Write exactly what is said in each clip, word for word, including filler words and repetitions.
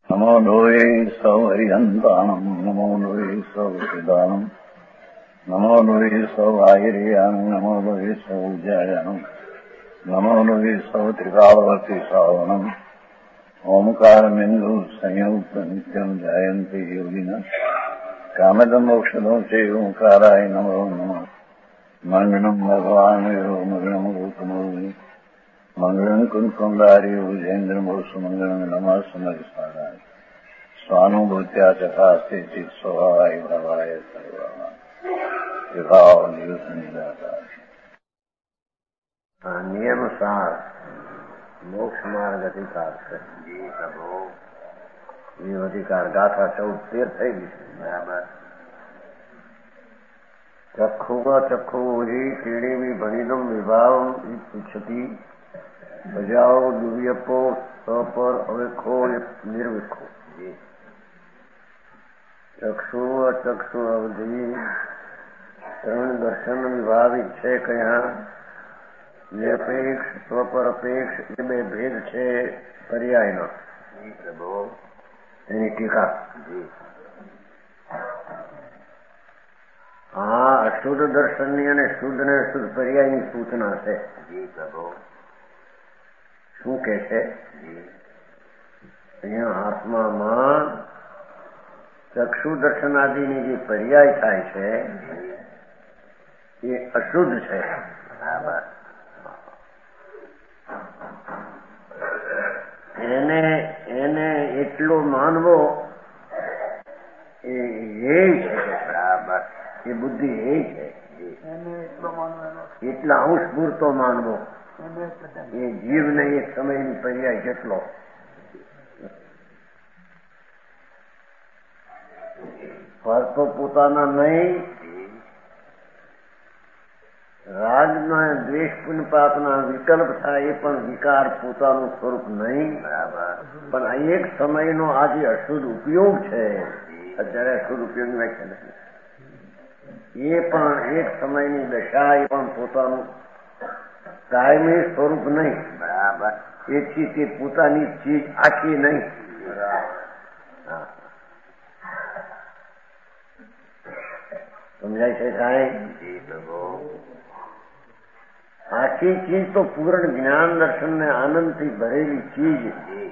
नमो लोये सौहरिहन्तानम् नमो लोये सौहृदानम् नमो लोये सौभागिर्यानम् नमो लोये सौजायानम् नमो लोये सौत्रिकावती सावनम् ओंकारमिन्दु संयुक्त नित्यम् जायन्ति योगिनः कामदम् मोक्षदो च ओंकाराय नमो नमः मङ्गलम् भगवान् यो मङ्गलम् रूपमोहि मंगलम कुंकुमधारी उजेन्द्रमोसु मंगलम नमः समर्पणाय स्वानुभूत्या चकास्ते चित् स्वभावाय भवाय सर्वभाव नियम सार मोक्ष मार्ग अधिकार से जी प्रभु ये अधिकार गाथा चौदह तेर થઈ ગઈ બરાબર ચક્ષુમાં ચક્ષુમોહી કેળેવી ભણીદમ વિભાવમ ઇચ્છતી બજાઓ દિવ્યપો સપર અવેખો નિર્વિખો ચક્ષુ અચક્ષુ અવધિ ત્રણ દર્શન વિભાવ છે કયા નિરપેક્ષ સ્વપર અપેક્ષ એ બે ભેદ છે પર્યાયનો એની ટીકા હા અશુદ્ધ દર્શનની અને શુદ્ધ ને અશુદ્ધ પર્યાયની સૂચના છે જી પ્રભુ શું કે છે અહીંયા આત્મામાં ચક્ષુ દર્શનાદિની જે પર્યાય થાય છે એ અશુદ્ધ છે બરાબર એને એને એટલો માનવો એ ધ્યેય છે બરાબર એ બુદ્ધિ એ છે એટલા અંશ પૂરતો માનવો એ જીવને એક સમયની પર્યાય જેટલો ફરતો પોતાના નહીં રાજના દ્વેષ પુણ્યપાપના વિકલ્પ થાય એ પણ વિકાર પોતાનું સ્વરૂપ નહીં બરાબર પણ આ એક સમયનો આ જે અશુદ્ધ ઉપયોગ છે અત્યારે અશુદ્ધ ઉપયોગની વ્યાખ્યા નથી એ પણ એક સમયની દશા એ પણ પોતાનું કાયમી સ્વરૂપ નહીં બરાબર એથી તે પોતાની ચીજ આખી નહીં સમજાય છે સાહેબ જી પ્રભુ આખી ચીજ તો પૂર્ણ જ્ઞાન દર્શન ને આનંદથી ભરેલી ચીજ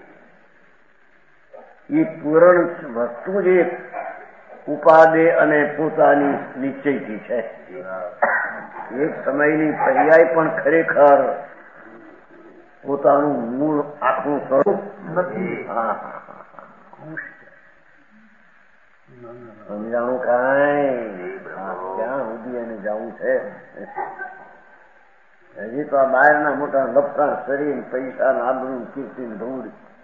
એ પૂર્ણ વસ્તુ જે ઉપાદે અને પોતાની નિશ્ચયથી છે એક સમયની પર્યાય પણ ખરેખર પોતાનું મૂળ આખું સ્વરૂપ નથી સમજાણું કાંઈ ક્યાં સુધી એને જવું છે હજી તો આ બહારના મોટા લપટા શરીર પૈસા આબરૂ કીર્તિ ધૂળ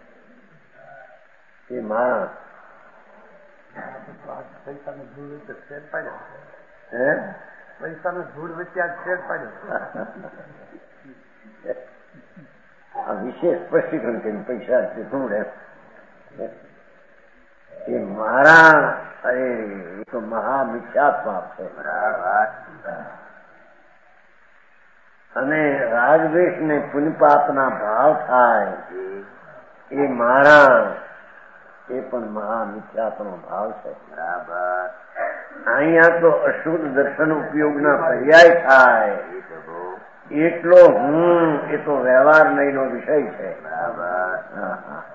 એ માણસ પૈસાની ધૂળ વચ્ચે શેર પાડ્યો હે પૈસાની ધૂળ વચ્ચે આજ શેર પાડ્યો આ વિશેષ સ્પષ્ટીકરણ કર્યું પૈસા ધૂળ એમ એ મારા અરે એ તો મહા મિથ્યાત્મા છે બરાબર અને રાગદ્વેષ ને પુણ્યપાપના ભાવ થાય એ મારા એ પણ મહા મિથ્યાત્મનો ભાવ છે બરાબર અહીંયા તો અશુદ્ધ દર્શન ઉપયોગના પર્યાય થાય એટલો હું એ તો વ્યવહાર નહીંનો વિષય છે બરાબર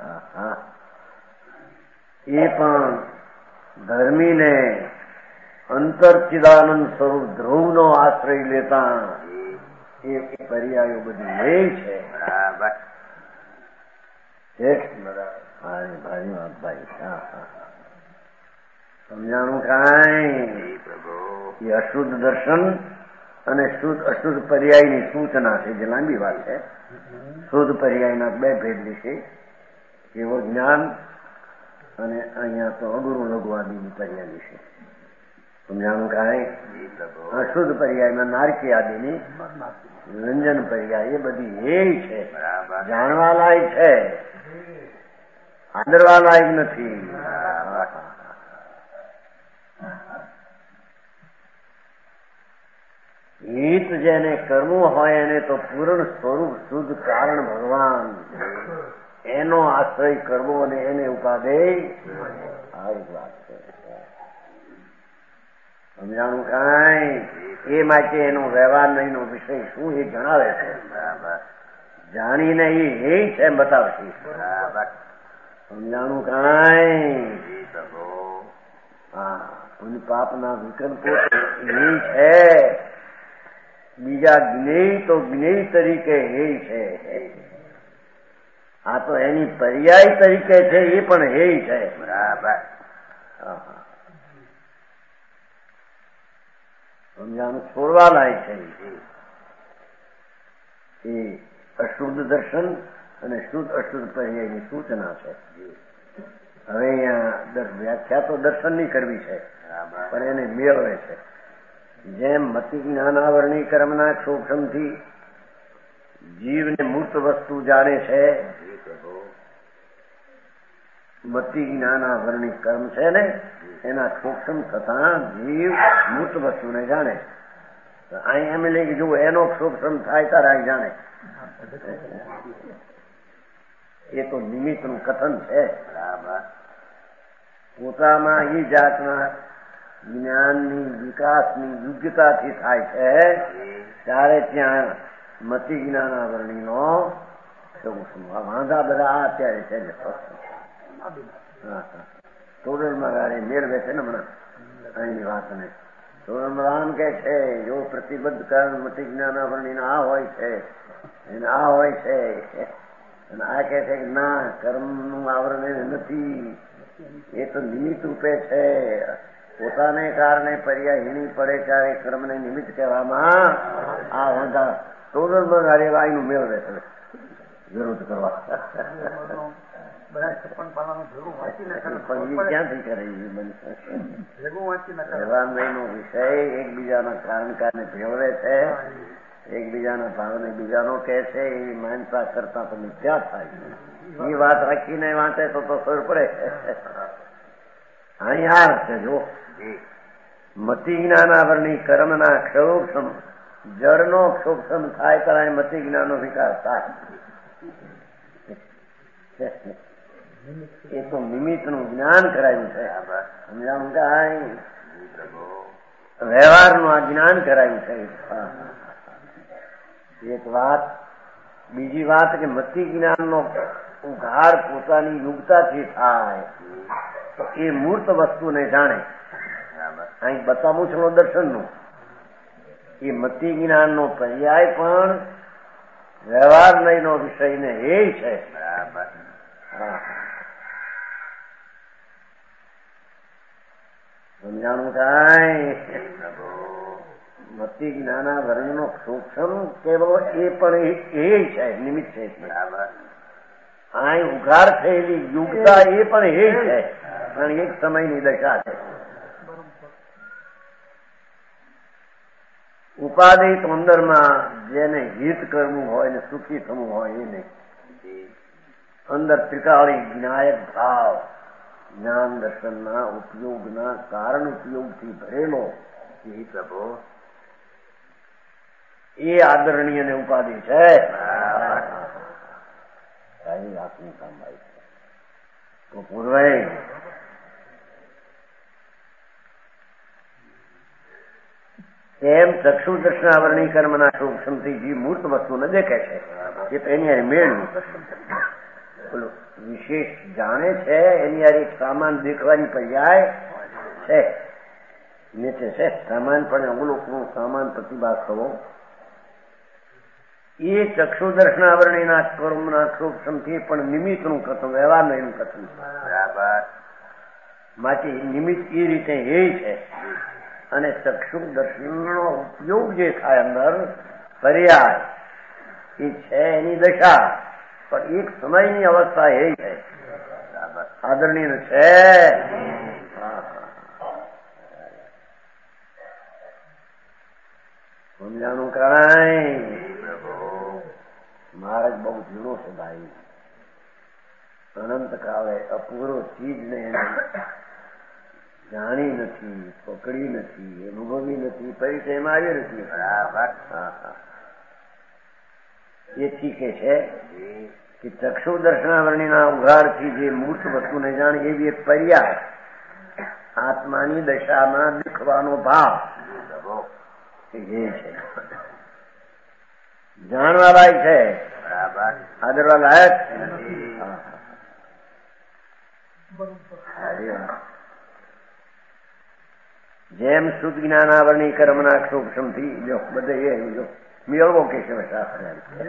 એ પણ ધર્મીને અંતરચિદાનંદ સ્વરૂપ ધ્રુવનો આશ્રય લેતા એ પર્યાયો બધી એ છે બરાબર ભારી ભારી વાત ભાઈ સમજાણું કાંઈ એ અશુદ્ધ દર્શન અને શુદ્ધ અશુદ્ધ પર્યાયની સૂચના છે જે લાંબી વાત છે શુદ્ધ પર્યાયના બે ભેદ વિશે એવો જ્ઞાન અને અહીંયા તો અગુરુ લઘુવાદીની પર્યાય વિશે સમજાણું કાંઈ અશુદ્ધ પર્યાયમાં નારકી આદિની રંજન પર્યાય એ બધી એ છે જાણવા લાયક છે આદરવા લાયક નથી હિત જેને કરવું હોય એને તો પૂર્ણ સ્વરૂપ શુદ્ધ કારણ ભગવાન એના એનો આશ્રય કરવો અને એને ઉપાદેય આવી વાત છે. સમજાણું કાંઈ એ માટે એનો વ્યવહાર નહીં નો વિષય શું એ જણાવે છે. જાણીને એ હે છે એમ બતાવશે. સમજાણું કાંઈ હા અને પાપના વિકલ્પો એ છે. બીજા જ્ઞેય તો જ્ઞેય તરીકે હે છે. આ તો એની પર્યાય તરીકે છે એ પણ હે છે. બરાબર. સમજાણું છોડવા લાયક છે. એ અશુદ્ધ દર્શન અને શુદ્ધ અશુદ્ધ પર્યાયની સૂચના છે. હવે અહીંયા વ્યાખ્યા તો દર્શનની કરવી છે પણ એને મેળવે છે. જેમ મતિ જ્ઞાનાવરણી કર્મના ક્ષોભમથી જીવને મૂર્ત વસ્તુ જાણે છે. મતિ જ્ઞાનાવરણી કર્મ છે ને એના ક્ષોક્ષમ થતા જીવ મૂર્ત વસ્તુને જાણે. અહીં એમ લે કે જો એનો ક્ષોક્ષમ થાય તારા અહીં જાણે. એ તો નિમિત્તનું કથન છે. પોતામાં એ જાતના જ્ઞાનની વિકાસની યોગ્યતાથી થાય છે ત્યારે ત્યાં મતિ જ્ઞાનાવરણીનો વાંધા બધા અત્યારે છે ને તોરણમાં ગાડી મેળવે છે ને હમણાં અહીંની વાતને. તોરણમાં આમ કે છે જો પ્રતિબદ્ધ કારણ મતિ જ્ઞાનાવરણીને આ હોય છે એને આ હોય છે અને આ કે છે કે ના કર્મનું આવરણ એને નથી. એ તો નિમિત્ત રૂપે છે. પોતાને કારણે પર્યાયહીણી પડે ત્યારે કર્મને નિમિત્ત કહેવામાં આ વાંધા તોરણમાં ગાડી વાયનું મેળવે છે વિરોધ કરવા. ક્યાંથી કરે નો વિષય એકબીજાના કારણ કારણે ભેળવે છે. એકબીજાના ભાવને બીજાનો કહે છે. એ માનતા કરતા તો મિથ્યા થાય. એ વાત રાખીને વાંચે તો તો ખબર પડે. અહીંયા છે જો મતિ જ્ઞાનાવરણી કર્મના ક્ષોક્ષમ જળનો ક્ષોક્ષમ થાય ત્યારે મતિ જ્ઞાનનો વિકાસ થાય. એ તો નિમિત્તનું જ્ઞાન કરાયું છે. સમજાવું કાંઈ વ્યવહારનું આ જ્ઞાન કરાયું છે. એક વાત. બીજી વાત કે મતિ જ્ઞાનનો ઉઘાર પોતાની યુગતાથી થાય તો એ મૂર્ત વસ્તુને જાણે. અહીં બતાવું છું દર્શનનું. એ મતિ જ્ઞાનનો પર્યાય પણ વ્યવહાર નહીંનો વિષયને એ છે. સમજાણું કાંઈ મતિ જ્ઞાનાવરણનો સૂક્ષ્મ કેવો એ પણ એ છે નિમિત્ત છે. અહીં ઉઘાર થયેલી યુગતા એ પણ એ છે પણ એક સમયની દશા છે. ઉપાધિ તો અંદરમાં જેને હિત કરવું હોય ને સુખી થવું હોય એ નહીં. અંદર ત્રિકાળી જ્ઞાયક ભાવ જ્ઞાન દર્શનના ઉપયોગના કારણ ઉપયોગથી ભરેલો એ પ્રભુ એ આદરણીય ને ઉપાધિ છે. આપની કામ આવી છે તો પૂર્વે એમ ચક્ષુ દર્શનાવરણી કર્મના સૂક્ષ્મથી જે મૂર્ત વસ્તુને દેખે છે એ તો એની મેળવી બોલો વિશેષ જાણે છે. એની યાર એક સામાન દેખવાની પર્યાય છે નીચે છે. સામાન પણ અવલોકનો સામાન પ્રતિભાસ થવો એ ચક્ષુ દર્શનાવરણીના કર્મના સૂક્ષ્મથી પણ નિમિત્તનું કથન વ્યવહાર એનું કથન માટે નિમિત્ત એ રીતે એ છે. અને ચક્ષુ દર્શનનો ઉપયોગ જે થાય અંદર પર્યાય એ છે એની દશા પણ એક સમયની અવસ્થા એ છે આદરણીય છે. સમજાણું કાંઈ મહારાજ બહુ જૂનો છે ભાઈ. અનંત કાળે અપૂરો ચીજને જાણી નથી, પકડી નથી, અનુભવી નથી, પરિચયમાં આવી નથી. એથી કે છે કે ચક્ષુ દર્શનાવરણીના ઉઘાડથી જે મૂર્ત વસ્તુને જાણે એવી એક પર્યાય આત્માની દશામાં દેખવાનો ભાવ એ છે, જાણવા લાયક છે, આદરવા લાયક. જેમ શુદ્ધ જ્ઞાનાવરણી કર્મના ક્ષોક્ષમથી જો બધે એ જો મેળવો કે છે શાસ્ત્ર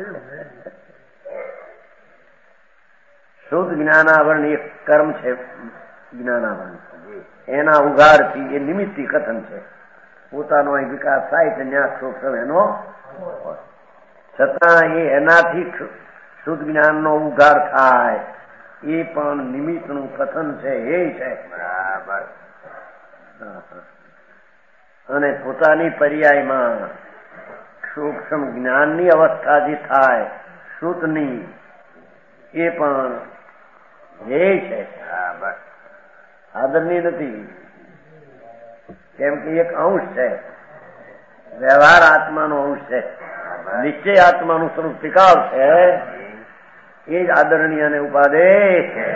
શુદ્ધ જ્ઞાનાવરણી એક કર્મ છે. જ્ઞાનાવરણી એના ઉઘાડથી એ નિમિત્તી કથન છે. પોતાનો અહીં વિકાસ થાય છે ન્યા ક્ષોક્ષમ એનો, છતાં એ એનાથી શુદ્ધ જ્ઞાનનો ઉઘાડ થાય એ પણ નિમિત્તનું કથન છે એ છે. બરાબર. અને પોતાની પર્યાયમાં સૂક્ષ્મ જ્ઞાનની અવસ્થા જે થાય શુદ્ધની એ પણ એ છે, આદરની નથી. કેમ કે એક અંશ છે, વ્યવહાર આત્માનો અંશ છે, નિશ્ચય આત્માનું સ્વરૂપ ટીકાવ છે, એ જ આદરણીય અને ઉપાદેશ છે.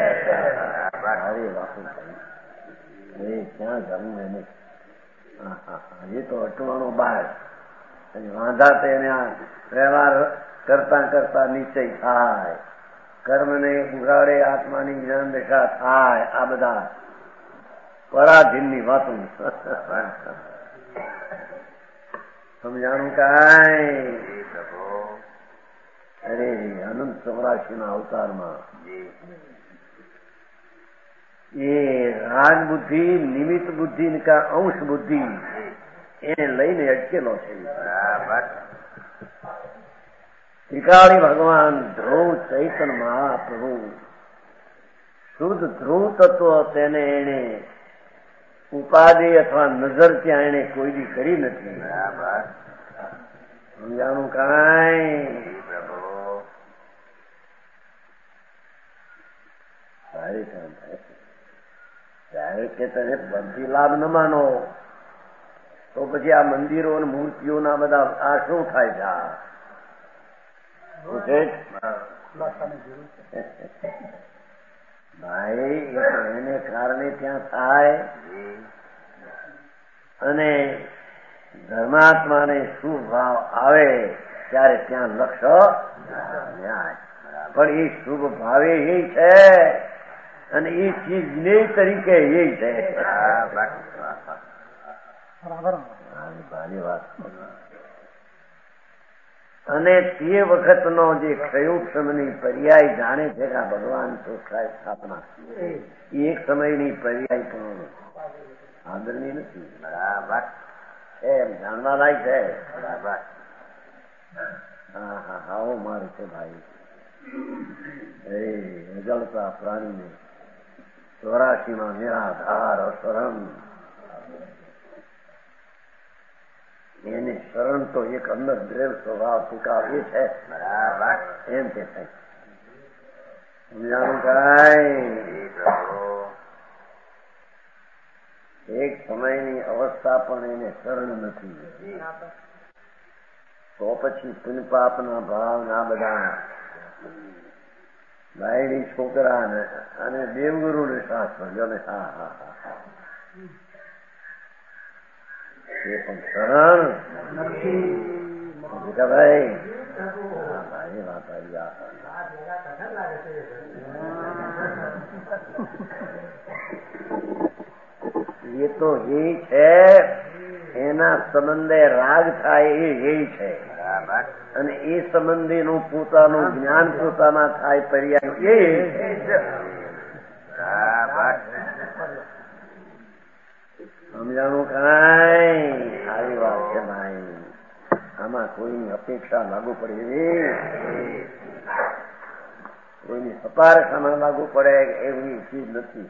ક્યાં જવું એને એ તો અટવાનો બાર વાંધા તો એને વ્યવહાર કરતા કરતા નિશ્ચય થાય, કર્મને ઉગાડે આત્માની જ્ઞાન દશા થાય. આ બધા પરાધીનની વાતો સમજાણું કાંઈ. અરે અનંત ચોરાશી ના અવતારમાં એ રાગ બુદ્ધિ નિમિત્ત બુદ્ધિ કા અંશ બુદ્ધિ એને લઈને અટકેલો છે. ત્રિકાળી ભગવાન ધ્રુવ ચૈતન મહાપ્રભુ શુદ્ધ ધ્રુવ તત્વ તેને એને ઉપાધિ અથવા નજર ત્યાં એને કોઈ દી કરી નથી. સમજાણું કાંઈ. સારી કામ થાય ત્યારે કે તને બધી લાભ ન માનો તો પછી આ મંદિરો અને મૂર્તિઓના બધા આ શું થાય છે? ભાઈ એને કારણે ત્યાં થાય અને ધર્માત્માને શું ભાવ આવે ત્યારે ત્યાં લક્ષ્ય ન્યાય. પણ એ શુભ ભાવે એ છે અને એ ચીજ જ્ઞેય તરીકે એ છે. અને તે વખતનો જે ક્ષયોક્ષમની પર્યાય જાણે છે કે આ ભગવાન ચોખ્ખાય સ્થાપના એ એક સમયની પર્યાય પણ આદરની નથી. બરાબર છે, એમ જાણવા લાયક છે. બરાબર. હા હા આવો મારું છે ભાઈ. એ અજળતા પ્રાણીને ચોરાશી માં નિરાધાર શરણ, એને શરણ તો એક અંદર દ્રેવ સ્વભાવ સ્વીકારે છે. બરાબર. એમ કે થાય સમજાણું કાંઈ. એક સમયની અવસ્થા પણ એને શરણ નથી તો પછી પુનપાપના ભાવ ના બધા બાયડી છોકરા ને અને દેવગુરુ ને શાસ્ત્ર જો ને હા હા હા હા એ પણ શરણ નથી. ભાઈ હા ભાઈ વાત આવી. એ તો એ છે એના સંબંધે રાગ થાય એ એ છે અને એ સંબંધીનું પોતાનું જ્ઞાન પોતાના થાય પર્યાય એ સમજાણું કાંઈ. આવી વાત છે ભાઈ. આમાં કોઈની અપેક્ષા લાગુ પડે એવી કોઈની સપારખામાં લાગુ પડે એવી ચીજ નથી.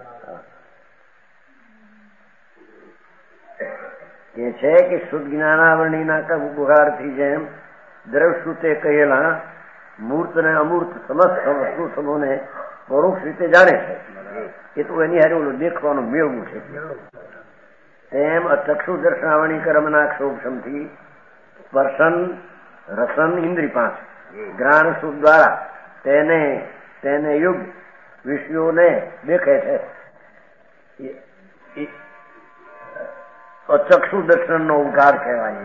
કે છે કે શુદ્ધ જ્ઞાનાવરણીના ગુહારથી જેમ દ્રવશ્રુતે કહેલા મૂર્ત ને અમૂર્ત સમસ્ત વસ્તુ સમૂહને પરોક્ષ રીતે જાણે છે. એ તો એની હારે ઓલું દેખવાનું મેળવું છે. તેમ ચક્ષુ દર્શનાવરણી કર્મના ક્ષોભમથી સ્પર્શન રસન ઇન્દ્રિય પાંચ ગ્રાણ સુખ દ્વારા તેને તેને યુગ વિષયોને દેખે છે. ચક્ષુ દર્શન નો ઉગાર કહેવાય.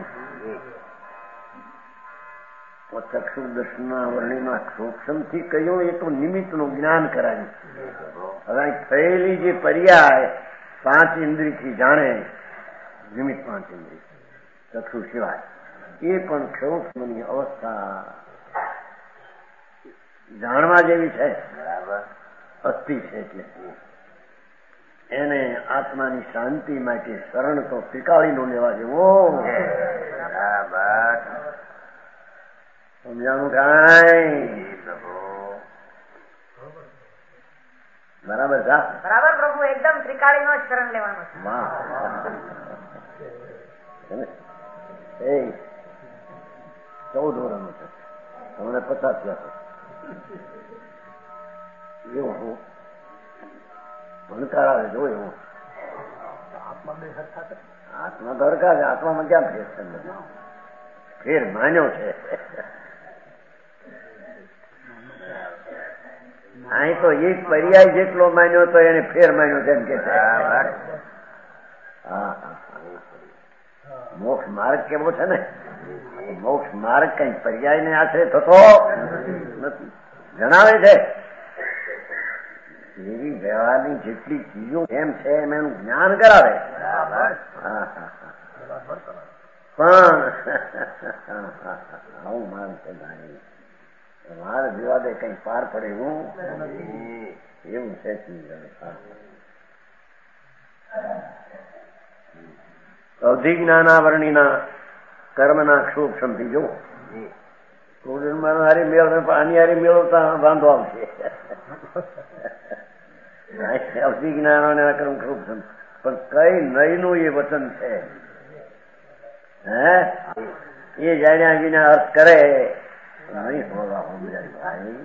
ચક્ષુ દર્શન વર્ણિમાં સૂક્ષ્મથી કહ્યું એ તો નિમિત્તનું જ્ઞાન કરાયું. હવે થયેલી જે પર્યાય પાંચ ઇન્દ્રિયથી જાણે, નિમિત્ત પાંચ ઇન્દ્રિય ચક્ષુ સિવાય, એ પણ સૂક્ષ્મની અવસ્થા જાણવા જેવી છે. અસ્થિ છે એટલે એને આત્માની શાંતિ માટે શરણ તો ત્રિકાળીનો લેવા જેવો. સમજાણું કાંઈ? બરાબર છે. બરાબર પ્રભુ, એકદમ ત્રિકાળીનો જ શરણ લેવાનો છે. વાહ. ચૌદ વર્ષનો છે, તમને પચાસ થયા છે. એવું હું ભણકાર આવે જો એવું. આત્મા બે હરખા છે. આત્મા તો હરખા છે. આત્મામાં ક્યાં ફેર છે? ફેર માન્યો છે. અહીં તો એક પર્યાય જેટલો માન્યો તો એને ફેર માન્યો છે એમ કે છે. હા, મોક્ષ માર્ગ કેવો છે ને, મોક્ષ માર્ગ કઈ પર્યાય ને આશરે થતો નથી. જણાવે છે એવી વ્યવહારની જેટલી ચીજો એમ છે એમ એનું જ્ઞાન કરાવે. પણ આવું માન છે ભાઈ, માર વિવાદે કઈ પાર પડે એવું એવું છે. અવધિ જ્ઞાનાવરણીના કર્મના ક્ષોભ જો હારી મેળ આની હારી મેળવતા વાંધો આવશે. અવધિ જ્ઞાન કર્મ ક્ષોભ પણ કઈ નયનું એ વચન છે. હે એ જાણ્યા વિના અર્થ કરે નહીં હોવા ભાઈ.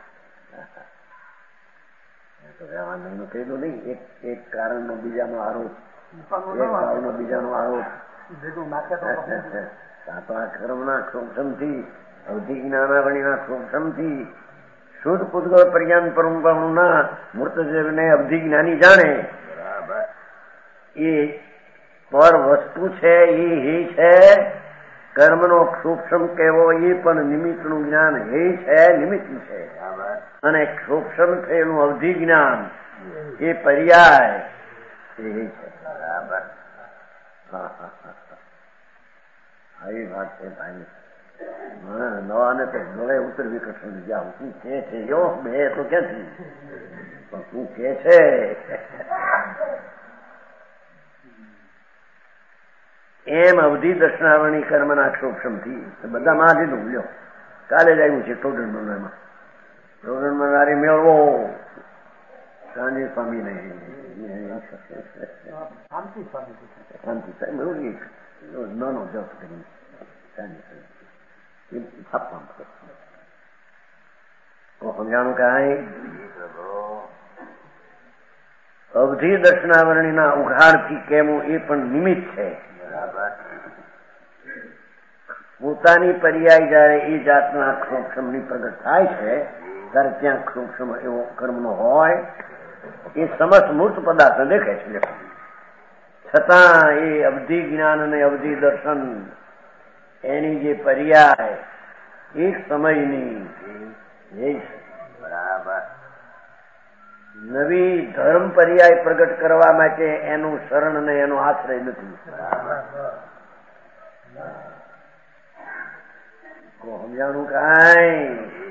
રહેવાનું કહેલું નહીં. એક એક કારણનો બીજાનો આરોપ, એક કારણનો બીજાનો આરોપ. સાતવા કર્મના ક્ષોભમથી, અવધિ જ્ઞાનાવણીના ક્ષોભમથી શુદ્ધ પૂતગળ પર્યાંત પરંપરાના મૂર્તદેવને અવધિ જ્ઞાની જાણે એ પર વસ્તુ છે. એ હે છે કર્મનો સૂક્ષ્મ કહેવો એ પણ નિમિત્તનું જ્ઞાન હે છે, નિમિત્ત છે. અને સૂક્ષ્મ થયેલું અવધિ જ્ઞાન એ પર્યાય એ છે. આવી વાત છે ભાઈ. નવાને તો ગળે ઉતરવી કઠણ જાવ. તું કે છે યો બે તો ક્યાંથી, પણ તું કે છે એમ અવધિ દર્શનાવરણી કર્મના ક્ષોભમથી બધા માં લીધું. લ્યો કાલે જ આવ્યું છે ટોડન મંડળમાં. ટોડન મંડળારી મેળવો શાંતિ સ્વામી નહીં, શાંતિ સ્વામી નાનો જપ કરી સમજાણું કાંઈ? અવધિ દર્શનાવરણીના ઉઘાડથી કેવું એ પણ નિમિત્ત છે. પોતાની પર્યાય જયારે એ જાતના ક્ષોક્ષમની પ્રગટ થાય છે ત્યારે ત્યાં ક્ષોક્ષમ એવો કર્મનો હોય એ સમસ્ત મૂર્ત પદાર્થ દેખે છે. છતાં એ અવધિ જ્ઞાન અને અવધિ દર્શન એની જે પર્યાય એક સમયની એ બરાબર નવી ધર્મ પર્યાય પ્રગટ કરવા માટે એનું શરણ ને એનો આશ્રય નથી. સમજાણું કાંઈ?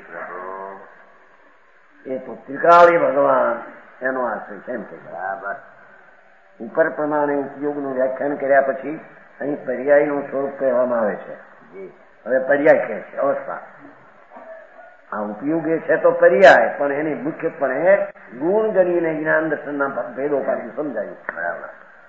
એ તો ત્રિકાળી ભગવાન એનો આશ્રય કેમ કે બરાબર ઉપર પ્રમાણે ઉપયોગનું વ્યાખ્યાન કર્યા પછી અહીં પર્યાયનું સ્વરૂપ કહેવામાં આવે છે. હવે પર્યાય કહે છે અવસ્થા. આ ઉપયોગ એ છે તો પર્યાય, પણ એની મુખ્યપણે ગુણ ગણીને જ્ઞાન દર્શનના ભેદો પાછી સમજાયું. બરાબર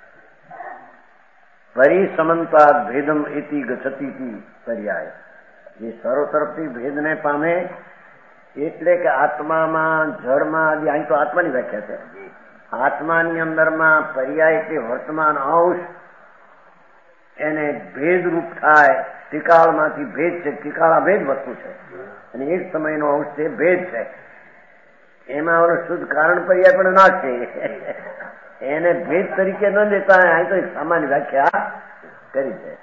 પરિસમંતાદ ભેદમ એતિ ગચ્છતિ પર્યાય. જે સર્વ તરફથી ભેદને પામે એટલે કે આત્મામાં જળમાં આદિ. અહીં તો આત્માની વ્યાખ્યા છે. આત્માની અંદરમાં પર્યાય કે વર્તમાન અંશ એને ભેદરૂપ થાય. ત્રિકાળમાંથી ભેદ છે, ત્રિકાળા ભેદ વસ્તુ છે અને એક સમયનો અંશ છે, ભેદ છે. એમાં ઓલો શુદ્ધ કારણ પર્યાય પણ ના છે. એને ભેદ તરીકે ન લેતા અહીં તો એક સામાન્ય વ્યાખ્યા કરી છે.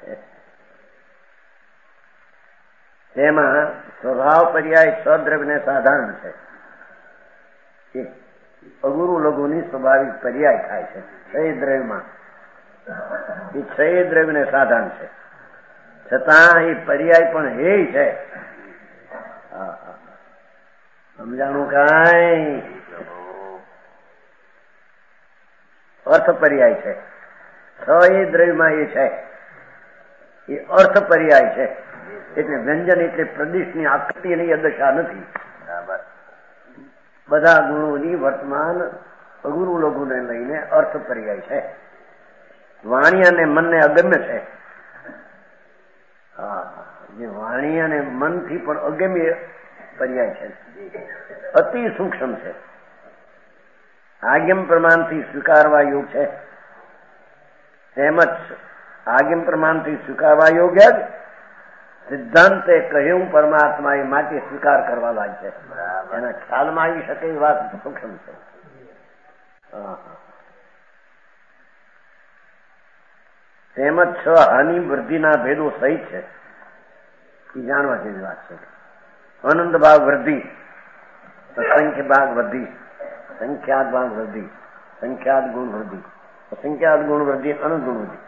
તેમાં સ્વભાવ પર્યાય સદ્રવ્યને સાધારણ છે. એક અગુરુ લઘુની સ્વાભાવિક પર્યાય થાય છે છ દ્રવ્યમાં. એ છ દ્રવ્યને સાધારણ છે, છતાં એ પર્યાય પણ હે છે. સમજાણું કાંઈ? અર્થ પર્યાય છે. છ એ દ્રવ્યમાં એ છે, એ અર્થ પર્યાય છે. એટલે વ્યંજન એટલે પ્રદેશની આકૃતિની દશા નથી. બધા ગુણોની વર્તમાન અગુરુ લઘુને લઈને અર્થ પર્યાય છે. વાણી અને મનને અગમ્ય છે. હા, જે વાણી અને મનથી પણ અગમ્ય પર્યાય છે, અતિ સૂક્ષ્મ છે. આગમ પ્રમાણથી સ્વીકારવા યોગ છે. તેમજ આગમ પ્રમાણથી સ્વીકારવા યોગ્ય જ સિદ્ધાંતે કહ્યું પરમાત્મા એ માટે સ્વીકાર કરવા લાગે છે. એના ખ્યાલમાં આવી શકે એ વાત સૂક્ષ્મ છે. તેમજ છ હાનિ વૃદ્ધિના ભેદો સહિત છે. એ જાણવા જેવી વાત છે. અનંત ભાગ વૃદ્ધિ, અસંખ્ય ભાગ વૃદ્ધિ, સંખ્યાત ભાગ વૃદ્ધિ, સંખ્યાત ગુણ વૃદ્ધિ, અસંખ્યાત ગુણ વૃદ્ધિ, અનંત ગુણ વૃદ્ધિ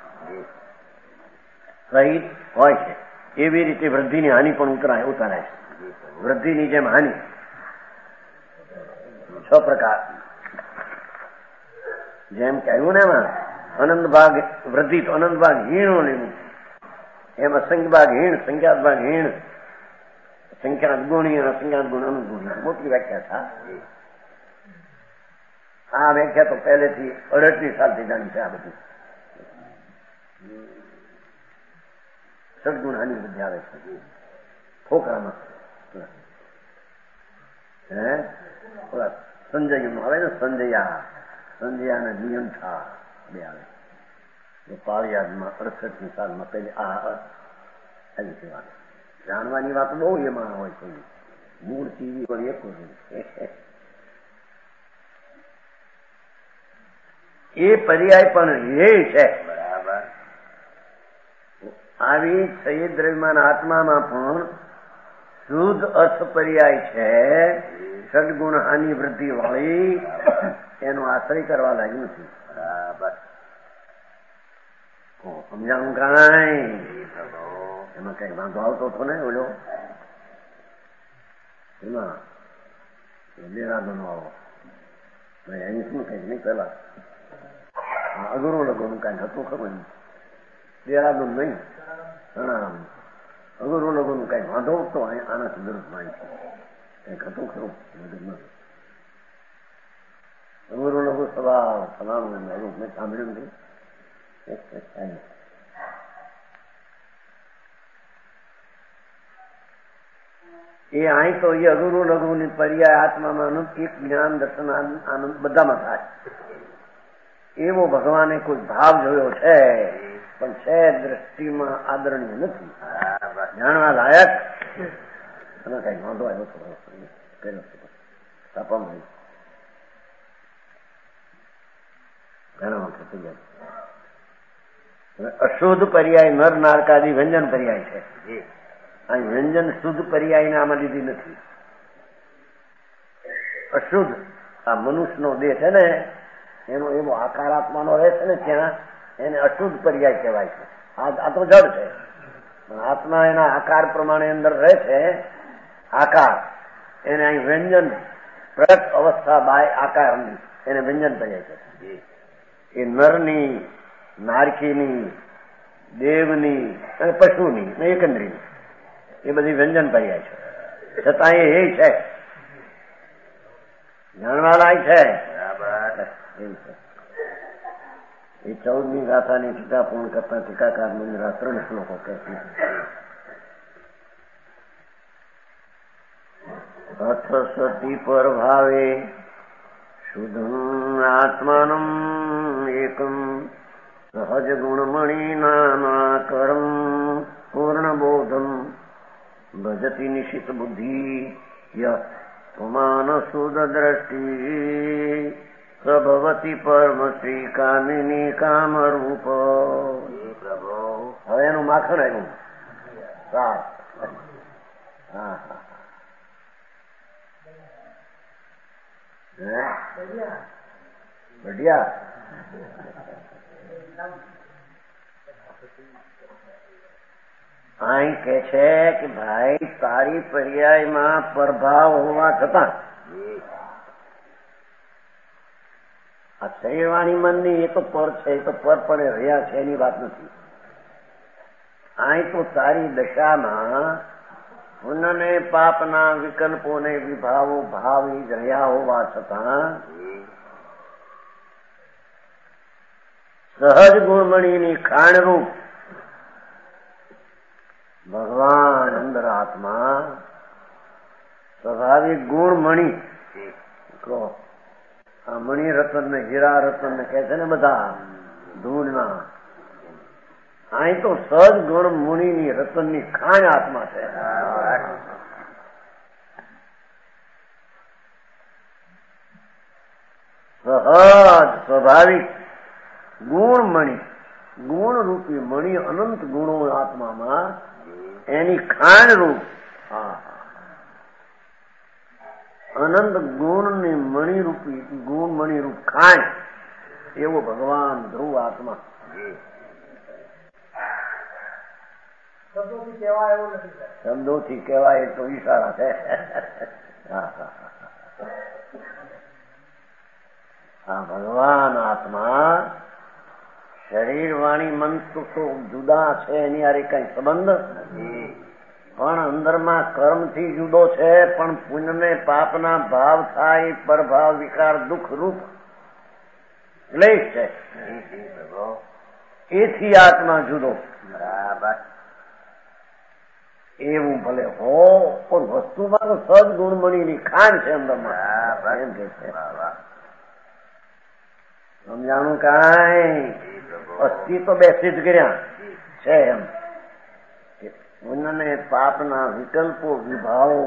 સહિત હોય છે. એવી રીતે વૃદ્ધિની હાનિ પણ ઉતરાય ઉતારાય છે. વૃદ્ધિની જેમ હાનિ છ પ્રકાર. જેમ કહ્યું ને એમાં અનંત ભાગ વૃદ્ધિ તો અનંત ભાગ હીણો લેવું, એમ અસંખ્ય ભાગ હીણ, સંખ્યાત ભાગ હીણ, સંખ્યાત ગુણી અને સંખ્યાત ગુણ અનંત ગુણ. મોટી વ્યાખ્યા છે. આ વ્યાખ્યા તો પહેલેથી અડત્રીસ સાલથી જાણી છે. આ બધું સદગુણ હાનિ વૃદ્ધિ આવે છે ફોકરામાં. હે ઓલા સંજયમાં આવે ને, સંજયા સંજયા ને નિયંઠા બે આવે. એ પાળિયાદમાં અડસઠની સાલમાં પહેલી આ આવી વાત. જાણવાની વાત બહુ એમાં હોય છે. મૂર્તિ પણ એક એ પર્યાય પણ એ છે. બરાબર. આવી છ દ્રવ્યમાન આત્મામાં પણ શુદ્ધ અર્થ પર્યાય છે. સદગુણ હાનિ વૃદ્ધિ વાળી એનો આશ્રય કરવા લાગ્યું નથી. બરાબર. સમજાણું કાંઈ? એમાં કઈ વાંધો આવતો હતો ને ઓલો એમાં લેરાદો નો આવો અહીં શું કઈક નહીં પેલા અઘરો લગોનું કઈ હતું ખબર નહીં. લેરાદો નહીં પ્રણામ અઘરો લગોનું કઈ વાંધો તો આના સંદર્ભ માં કઈક હતું ખરું મગજમાં. અઘરો લગો સ્વભાવ ફલાણું મેં સાંભળ્યું નથી. એ અહીં તો એ અઘરો લઘુ ની પર્યાય આત્મામાં એક જ્ઞાન દર્શન આનંદ બધામાં થાય. એવો ભગવાને કોઈ ભાવ જોયો છે પણ છે દ્રષ્ટિમાં આદરણીય નથી, જાણવા લાયક. અને કઈ વાંધો આવ્યો પેલો તાપામાં ઘણા વખત થઈ જાય. અશુદ્ધ પર્યાય નર નારકાદી વ્યંજન પર્યાય છે. અહીં વ્યંજન શુદ્ધ પર્યાયને આમાં લીધી નથી. અશુદ્ધ આ મનુષ્યનો દેહ છે ને એનો એવો આકાર આત્માનો રહે છે ને ત્યાં એને અશુદ્ધ પર્યાય કહેવાય છે. આ તો જડ છે પણ આત્મા એના આકાર પ્રમાણે અંદર રહે છે. આકાર એને અહીં વ્યંજન પ્રગટ અવસ્થા બાય આકારની એને વ્યંજન પર્યાય છે. એ નરની, નારકીની, દેવની અને પશુની ને એકંદરીની એ બધી વ્યંજન પર્યાય છે. છતાં એ છે જાણવા લાયક છે. એ ચૌદમી ગાથાની ટીકા પૂર્ણ કરતા ટીકાકાર મંદિરા ત્રણ શ્લોકો કહે છે. અથ સતી પર ભાવે શુદ્ધમ આત્માનમ એકમ સહજ ગુણમણી નાનાકરમ પૂર્ણ બોધમ ભજતી નિશિત બુદ્ધિ યમાન સુદ દ્રષ્ટિ પ્રભવતી પરમ શ્રી કામિની કામરૂપ. હવે એનું માખણ આવ્યું. સાત હા હા बढ़िया. અહીં કે છે કે ભાઈ તારી પર્યાયમાં પ્રભાવ હોવા છતાં આ શરીરવાણી મનની એ તો પર છે, એ તો પર પડે રહ્યા છે એની વાત નથી. અહીં તો તારી દશામાં પુણ્યને પાપના વિકલ્પોને વિભાવો ભાવી જ રહ્યા હોવા છતાં સહજ ગુણમણીની ખાણરૂપ ભગવાન અંદર આત્મા સ્વાભાવિક ગુણમણી. આ મણિ રતન ને હીરા રતન ને કહે છે ને બધા ધૂળના, અહીં તો સહજ ગુણ મુનિની રતનની ખાણ આત્મા છે. સહજ સ્વાભાવિક ગુણ મણિ, ગુણ રૂપી મણિ, અનંત ગુણો આત્મામાં એની ખાણ રૂપ અનંત ગુણની મણિ રૂપી ગુણ મણિ રૂપ ખાણ એવો ભગવાન ધ્રુવ આત્મા. શબ્દોથી કહેવાય એવું નથી. શબ્દોથી કહેવાય તો ઈશારા છે. હા, ભગવાન આત્મા શરીર વાણી મન તો જુદા છે, એની હારે કઈ સંબંધ નથી, પણ અંદરમાં કર્મથી જુદો છે. પણ પુણ્ય ને પાપના ભાવ થાય, પરભાવ વિકાર દુઃખ રૂપ ક્લેશ છે, એથી આત્મા જુદો. એવું ભલે હો, પણ વસ્તુમાં તો સદ ગુણમણીની ખાણ છે અંદરમાં, એમ કે છે. સમજાણું કાંઈ અસ્થિ તો બેસી જ કર્યા છે એમ. પુણ્યને પાપના વિકલ્પો વિભાવો,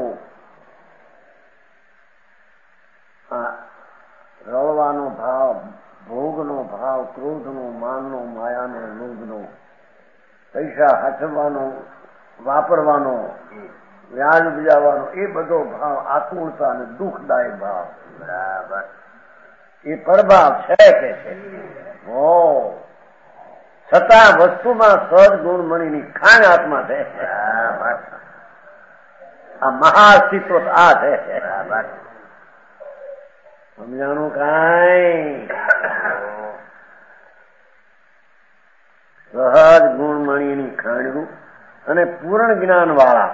રળવાનો ભાવ, ભોગનો ભાવ, ક્રોધનો, માનનો, માયાનો, લોભનો, પૈસા હાથવાનો, વાપરવાનો, વ્યાજ બજાવવાનો, એ બધો ભાવ આતુરતા અને દુઃખદાયક ભાવ બરાબર એ પરભાવ છે કે છે. હો, છતાં વસ્તુમાં સદ ગુણમણીની ખાણ આત્મા છે. આ મહાઅસ્તિત્વ આ છે. સમજાણું કાંઈ? સહજ ગુણમણીની ખાણરૂપ અને પૂર્ણ જ્ઞાન વાળા,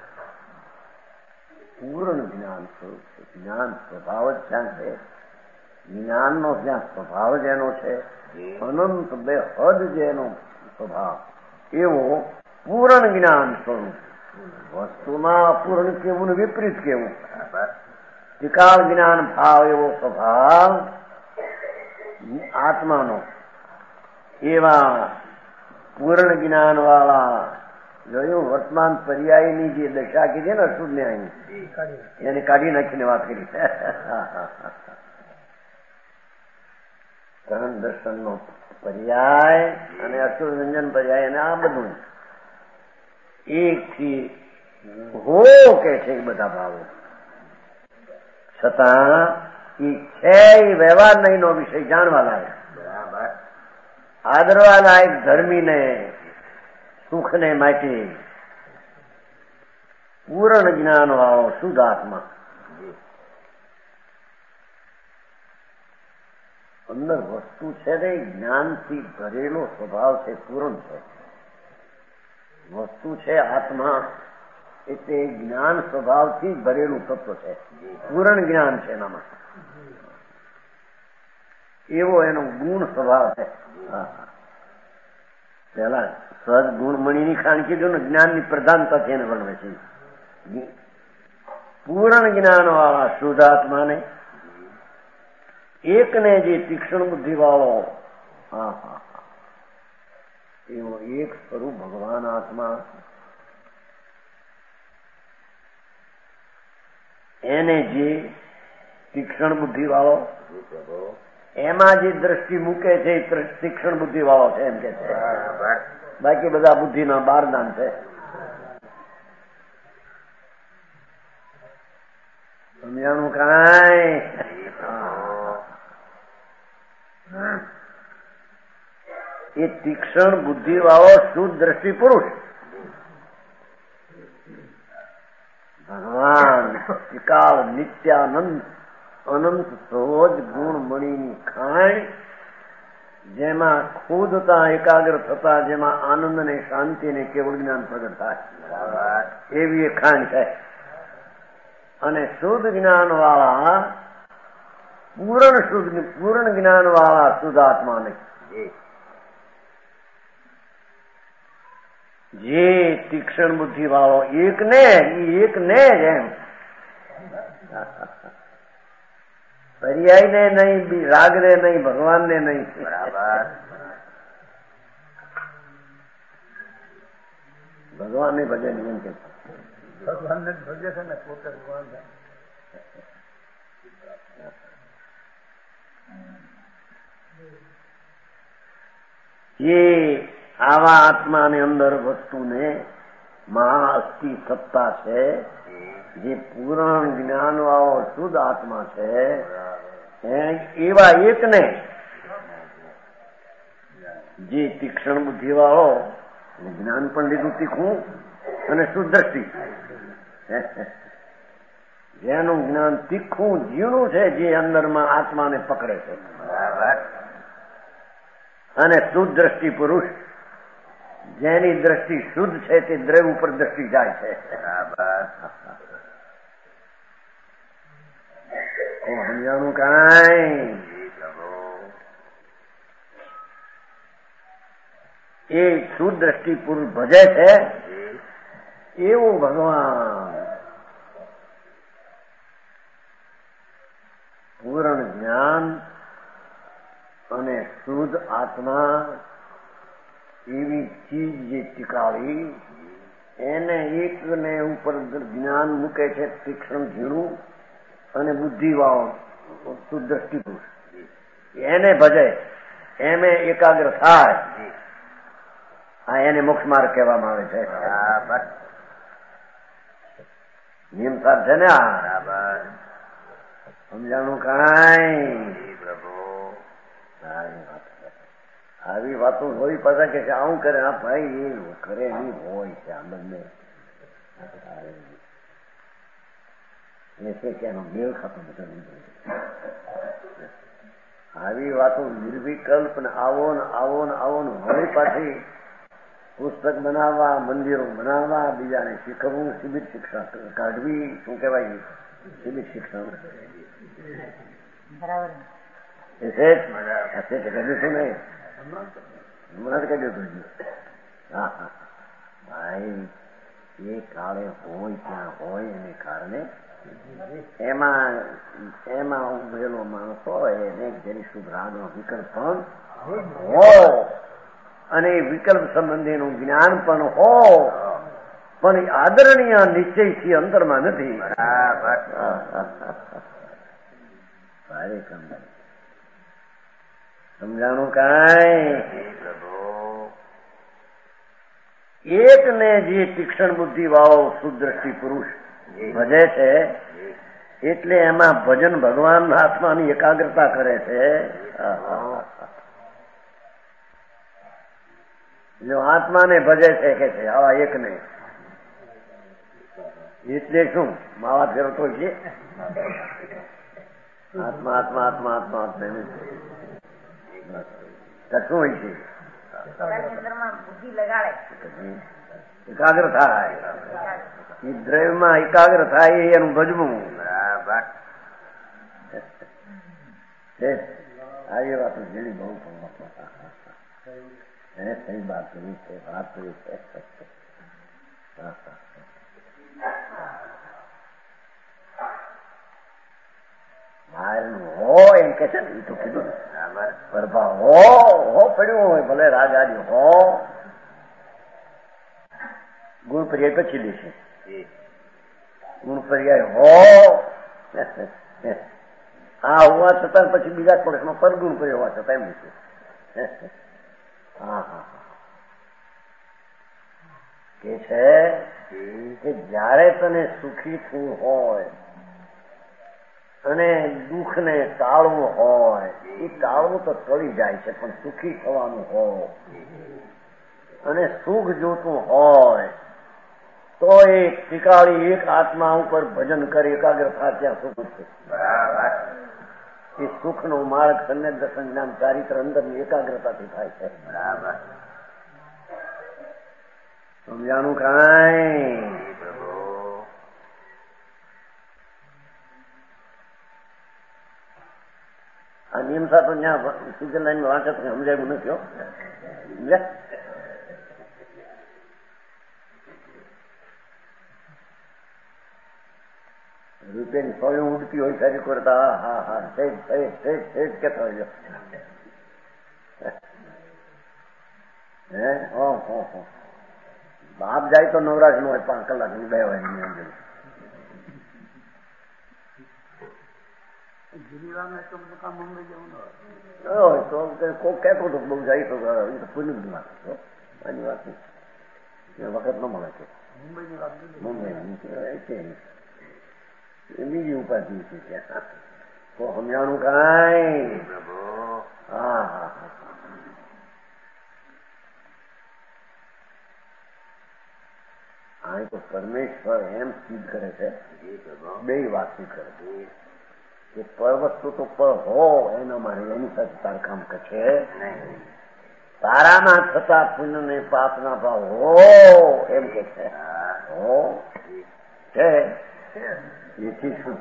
પૂર્ણ જ્ઞાન સ્વરૂપ છે. જ્ઞાન સ્વભાવ જ ત્યાં છે, જ્ઞાનનો જ્યાં સ્વભાવ જેનો છે, અનંત બે હદ જેનો સ્વભાવ, એવો પૂર્ણ જ્ઞાન સ્વરૂપ. વસ્તુમાં અપૂર્ણ કેવું ને વિપરીત કેવું, ત્રિકાળ જ્ઞાન ભાવ એવો સ્વભાવ આત્માનો. એવા પૂર્ણ જ્ઞાન વાળા જોયું. વર્તમાન પર્યાયની જે દશા કીધી ને અશુદ્ધ ન્યાયની, એને કાઢી નાખીને વાત કરી. ત્રણ દર્શન નો પર્યાય અને અસુર વ્યંજન પર્યાય અને આ બધું એક થી હો કે છે એ બધા ભાવો, છતાં એ છે એ વ્યવહાર નહીં નો વિષય જાણવા લાયક, આદરવા લાયક, ધર્મીને સુખને માટે પૂર્ણ જ્ઞાન વાળો શુદ્ધ આત્મા. અંદર વસ્તુ છે ને જ્ઞાનથી ભરેલો સ્વભાવ છે, પૂર્ણ છે. વસ્તુ છે આત્મા એટલે જ્ઞાન સ્વભાવથી ભરેલું તત્વ છે, પૂર્ણ જ્ઞાન છે એનામાં. એવો એનો ગુણ સ્વભાવ છે. પેલા સહજ ગુણમણીની ખાણ કીધું ને, જ્ઞાનની પ્રધાનતાથી એને વર્ણવે છે. પૂર્ણ જ્ઞાન વાળા શુદ્ધ આત્માને, એકને જે તીક્ષ્ણ બુદ્ધિ વાળો, હા હા એવો એક સ્વરૂપ ભગવાન આત્મા, એને જે તીક્ષ્ણ બુદ્ધિ વાળો એમાં જે દ્રષ્ટિ મૂકે છે એ તીક્ષ્ણ બુદ્ધિ વાળો છે એમ કે છે. બાકી બધા બુદ્ધિના બારદાન છે. સમજાણું કાંઈ? એ તીક્ષ્ણ બુદ્ધિ વાળો શુદ્ધ દ્રષ્ટિ પુરુષ ભગવાન વિકાલ નિત્યાનંદ અનંત સહજ ગુણ મણીની ખાણ, જેમાં ખુદતા એકાગ્ર થતા જેમાં આનંદ ને શાંતિ ને કેવળ જ્ઞાન પ્રગટ થાય એવી એ ખાણ છે. અને શુદ્ધ જ્ઞાન વાળા પૂર્ણ શુદ્ધ પૂર્ણ જ્ઞાન વાળા શુદ્ધ આત્મા નહીં, જે તીક્ષ્ણ બુદ્ધિ વાળો એક ને એક ને જ એમ પર્યાય ને નહીં, રાગ ને નહીં, ભગવાન ને નહીં. બરાબર. ભગવાન ને ભજે એમ કે ભગવાન ને ભજે છે ને પોતે ભગવાન છે. એ આવા આત્માની અંદર વસ્તુને મહા અસ્થિ સત્તા છે, જે પૂર્ણ જ્ઞાન વાળો શુદ્ધ આત્મા છે, એવા એકને જે તીક્ષ્ણ બુદ્ધિ વાળો જ્ઞાન પણ લીધું તીખું અને શુદ્ધ દ્રષ્ટિ, જેનું જ્ઞાન તીખું ઝીણું છે, જે અંદરમાં આત્માને પકડે છે, અને શુદ્ધ દ્રષ્ટિ પુરુષ જેની દ્રષ્ટિ શુદ્ધ છે તે દ્રવ ઉપર દ્રષ્ટિ જાય છે. સમજાણું કાંઈ? એ શુદ્ધ દ્રષ્ટિ પુરુષ ભજે છે એવું ભગવાન પૂર્ણ જ્ઞાન અને શુદ્ધ આત્મા એવી ચીજ જે ટીકાળી એને એક ને ઉપર જ્ઞાન મૂકે છે તીક્ષ્ણ ઝીણું અને બુદ્ધિ વાળો શુદ્ધ દ્રષ્ટિ પુરુષ એને ભજે એમે એકાગ્ર થાય. આ એને મોક્ષ માર્ગ કહેવામાં આવે છે. નિયમ સાથ છે ને આ સમજાણું કાંઈ? આવી વાતો હોય પાછા કે આવું કરે આ ભાઈ એ કરે નહીં હોય છે આ બંને છે કે એનો મેળ ખાતો બધા. આવી વાતો નિર્વિકલ્પ ને આવો ને આવો ને આવો ને હોય પાછી પુસ્તક બનાવવા, મંદિરો બનાવવા, બીજાને શીખવવું, શિબિર શિક્ષણ કાઢવી, શું કહેવાય શિબિર શિક્ષણ બરાબર શું નહીં હમણાં જ કહ્યું હતું. હા હા ભાઈ એ કાળે હોય ત્યાં હોય એને કારણે એમાં એમાં ઉભેલો માણસ હોય એને જેની સુધરાનો વિકલ્પ પણ હોય અને વિકલ્પ સંબંધીનું જ્ઞાન પણ હોય, પણ એ આદરણીય નિશ્ચયથી અંતરમાં નથી. ભારે કામ સમજાણું કાંઈ? એક ને જે તીક્ષ્ણ બુદ્ધિ વાળો શુદ્ધ દ્રષ્ટિ પુરુષ ભજે છે એટલે એમાં ભજન ભગવાન આત્માની એકાગ્રતા કરે છે. જો આત્માને ભજે છે કે છે આવા એક ને એટલે શું માવા ફેરતો છે આત્મા આત્મા આત્મા આત્મા આત્મા શું હોય છે બુદ્ધિ લગાડે એકાગ્ર થાય એ દ્રવ્યમાં એકાગ્ર થાય એનું ભજવું. આવી વાતો જેની બહુ એને સહી વાત કરી છે વાત કરી છે. બહારનું હો એમ કે છે ને એ તો કીધું પ્રભા હો હો પડ્યું હોય ભલે રાગાડી હો ગુણ પર્યાય પછી લેશે ગુણ પર્યાય હો આ હોવા છતાં પછી બીજા કોર્સમાં પરગુણ પર્યાય હોવા છતાં એમ લીધું હા હા કે છે કે જયારે તને સુખી થવું હોય અને દુઃખને ટાળવું હોય એ ટાળવું તો ટળી જાય છે, પણ સુખી થવાનું હોય અને સુખ જોતું હોય તો એક ટીકાળી એક આત્મા ઉપર ભજન કરી એકાગ્ર થાય ત્યાં સુખ છે. એ સુખનો માર્ગ સમ્યક દર્શન જ્ઞાન ચારિત્ર અંદરની એકાગ્રતાથી થાય છે. સમજાણું કાંઈ? આ નિયમસા તો ત્યાં સ્વિટરલેન્ડમાં વાંચે તો સમજાયું નથી. સમજ્યા? રૂપિયાની સોળી ઉડતી હોય સારી કરતા હા હા સેજ સેજ સેજ સેજ કેતો હોય હે હો હો હો બાપ જાય તો નવરાશ નો હોય પાંચ કલાક ની બે હોય કોક કેતો તો બહુ જાય તો પુણ્ય વાત આની વાત વખત ન મળે છે. મુંબઈ બીજી ઉપાધિ છે ત્યાં તો સમજાણું કાંઈ? હા હા હા હા તો પરમેશ્વર એમ સિદ્ધ કરે છે બે વાતો કરે કે પર વસ્તુ તો પર હો એના મારે એની સાથે તાર કામ કરશે તારામાં થતા પુણ્ય ને પાપના ભાવ હો એમ કે છે હો છે એથી શું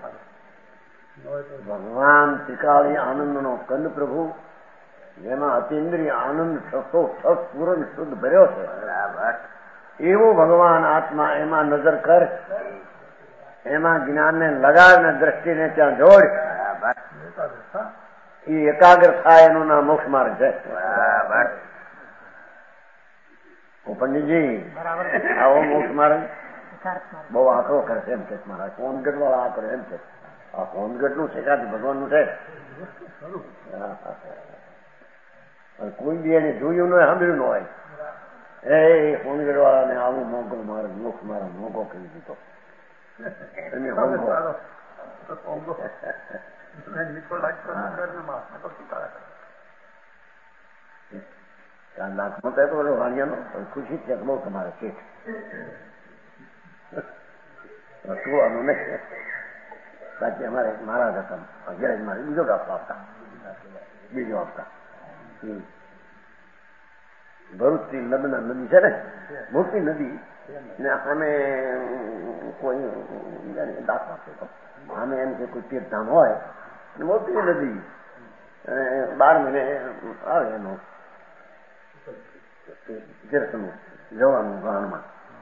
ભગવાન ત્રિકાળી આનંદનો કંદ પ્રભુ જેમાં અતિન્દ્રિય આનંદ છસો છસ પૂર્ણ શુદ્ધ ભર્યો છે એવો ભગવાન આત્મા એમાં નજર કર એમાં જ્ઞાનને લગાડને દ્રષ્ટિને ત્યાં જોડ એ એકાગ્ર થાય એનું નામ મોક્ષ માર્ગ છે. પંડિતજી આવો મોક્ષ માર્ગ બહુ આકરો કરશે એમ કે મારા સોનગઢ વાળા આ કરે એમ છે. આ સોનગઢ નું છે કાંથી ભગવાન નું છે કોઈ બી એને જોયું ન હોય સાંભળ્યું ન હોય એ સોનગઢ વાળાને આવું મોંઘો મારે મોક્ષ મારા મોંઘો કરી દીધો એને મોંઘો લાખમાં તો વાણિયાનો ખુશી છે બહુ તમારે છે સુવાનું નહીં. બાકી અમારે મહારાજ હતા અગિયાર મારે બીજો ડોક્ટર આપતા બીજો આપતા ભરૂચથી નદના નદી છે ને મોટી નદી ને અમે કોઈ દાખલો આપતો હતો અમે એમ કે કોઈ તીર્થધામ હોય મોટી નદી અને બાર મહિને આવે એનું તીર્થનું જવાનું ગાણમાં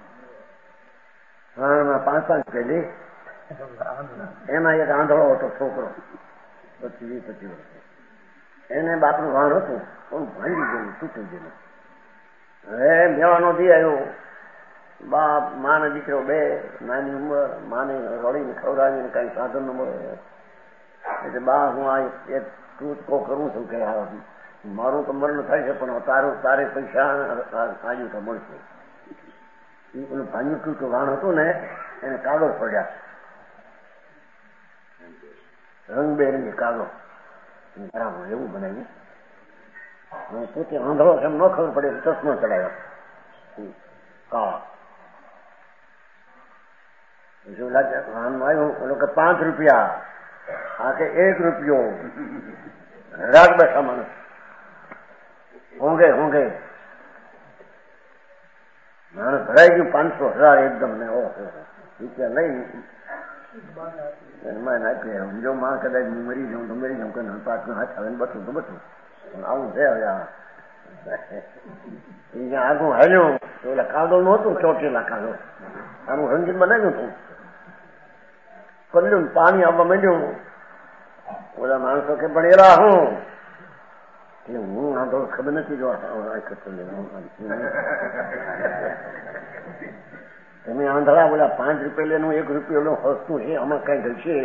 ગાણમાં પાંચ પાંચ પેલી એમાં એક આંધળો હતો છોકરો પચીસ વીસ પચીસ વર્ષ એને બાપનું વાણ હતું પણ ભાંગી ગયું તૂટી ગયું. હવે મેવાનો દી આવ્યો બાપ માને દીકરો બે નાની ઉંમર માને રળીને ખવડાવીને કઈ સાધન ન મળે એટલે બા હું આ એક ટૂચકો કરું છું કે મારું તો મરણ થાય છે પણ તારું તારે પૈસા આજુ તો મળશે. એ પેલું ભાંગ્યું તૂટું વાણ હતું ને એને કાગળ પડ્યા રંગબેરંગી કાગળ બરાબર એવું બનાવ્યું પોતે આંધળો એમ ન ખબર પડે ચશ્મો ચડાવ્યો કાળા શું લાગે વાહનમાં આવ્યું પેલો કે પાંચ રૂપિયા આ કે એક રૂપિયો રાગ બેઠા માણસ હોંગે હોંગે માણસ ભરાઈ ગયું પાંચસો હજાર એકદમ ને ઓહો રૂપિયા લઈ એમાં નાખી જો માં કદાચ હું મરી જાઉં તો મરી જાઉં કે પાછું હાથ આવે ને બચું તો બચું પણ આવું છે હવે અહીંયા આગું હાલ્યું તો ઓલા કાગળ નું હતું ચોટેલા કાગળ આનું રંગીન બનાવ્યું હતું પલ્યું પાણી આવવા માંડ્યું બધા માણસો કે ભણેલા હું એટલે હું આ તો ખબર નથી જો તમે આંધળા બોલા પાંચ રૂપિયા એક રૂપિયા હસતું છે આમાં કઈ ઘટશે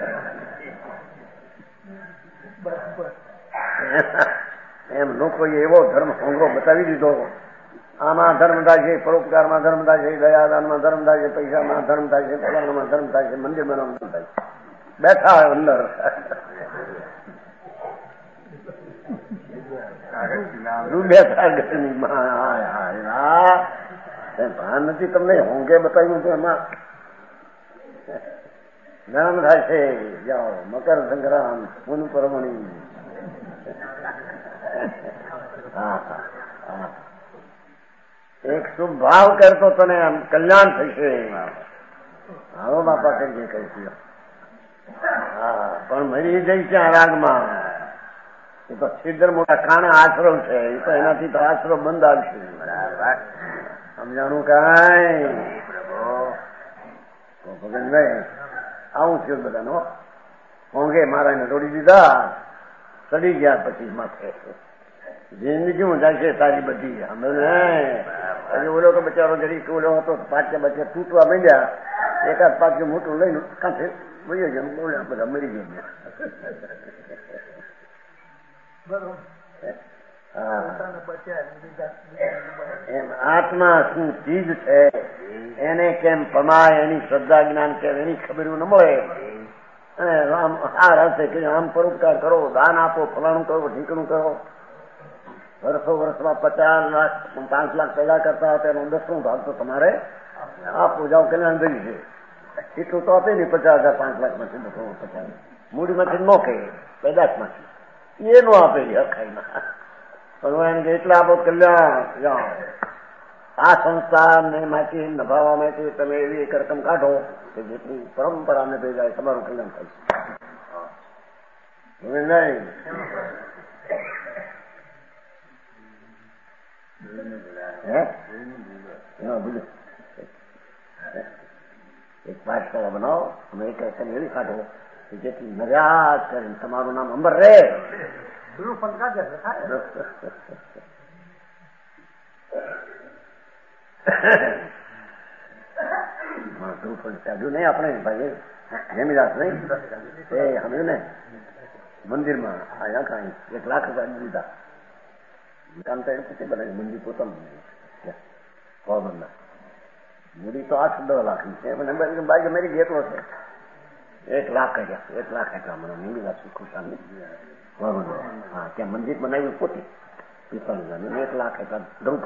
એમ લોકોએ એવો ધર્મ હોંગરો બતાવી દીધો. આમાં ધર્મ થાય છે, પરોપકારમાં ધર્મ થાય છે, દયાદાનમાં ધર્મ થાય છે, પૈસામાં ધર્મ થાય છે, ફલાણામાં ધર્મ થાય છે, મંદિરમાં ધર્મ થાય છે. બેઠા હોય અંદર ભાન નથી તમને હોંગે બતાવ્યું તો એમાં ધર્મ થાય છે. જાઓ મકર સંક્રાંત પૂન પરમણી. હા હા એક શુભ ભાવ કરતો તને આમ કલ્યાણ થશે. હાલો બાપા કઈ કહી હા પણ મરી જઈ છે આ રાગમાં. એ તો છિદ્ર મોટા કાણે આશરો છે. એ તો એનાથી તો આશરો બંધ આવશે. સમજાણું કઈ ભગન ભાઈ આવું થયું બધાનો. હોંગે મારા એને તોડી દીધા, ચડી ગયા પછી માથે. જિંદગી હું જાય છે તારી બધી. અમે હજી ઓલો તો બચારો જરી ઓલો હતો પાછે બચે તૂટવા માંડ્યા. એકાદ પાછું મોટું લઈને કાંઠે વયો ગયા. બોલ્યા બધા મરી ગયા. એમ આત્મા શું ચીજ છે એને કેમ પમાય, એની શ્રદ્ધા જ્ઞાન કેમ એની ખબર ન મળે. અને આમ આ રસ્તે કે આમ પરોપકાર કરો, દાન આપો, ફલાણું કરો, ઢીકણું કરો. વર્ષો વર્ષમાં પચાસ લાખ પાંચ લાખ પેદા કરતા હતા એનો દસમો ભાગ તો તમારે આપો જાઓ કલ્યાણ થઈ છે. એટલું તો આપે ને પચાસ હજાર પાંચ લાખ માંથી દસો પચાસ મૂડીમાંથી નો કહે પેદાશમાંથી એ નો આપે અખાઈમાં. પણ એને કે એટલા આપો કલ્યાણ જાઓ. આ સંસ્થાને માંથી નભાવવા માટે તમે એવી એક રકમ કાઢો કે જેટલી પરંપરાને ભેગાય તમારું કલ્યાણ થાય છે. નહીં એક પાઠશાળા બનાવો અને એક રકમ એવી કાઢો કે જેટલી નજાત કરીને તમારું નામ અંબર રહે. નહીં આપણે ભાઈ જમીદાસ નહીં એ હમ્યું ને મંદિરમાં આયા કઈ એક લાખ રૂપિયા દીધા. કામ તો એ પૂછે બધા મંદિર પોતાનું ગવર્મેન્ટના મૂડી તો આઠ દસ લાખની છે. બાજુ મારી જેટલો છે એક લાખ કર્યા. એક લાખ એટલા મને નિમિલા ખુશાલ ગવર્મેન્ટ. હા ત્યાં મંદિર બનાવ્યું પોતે પિસ્તાલીસ એક લાખ એટલા દઉં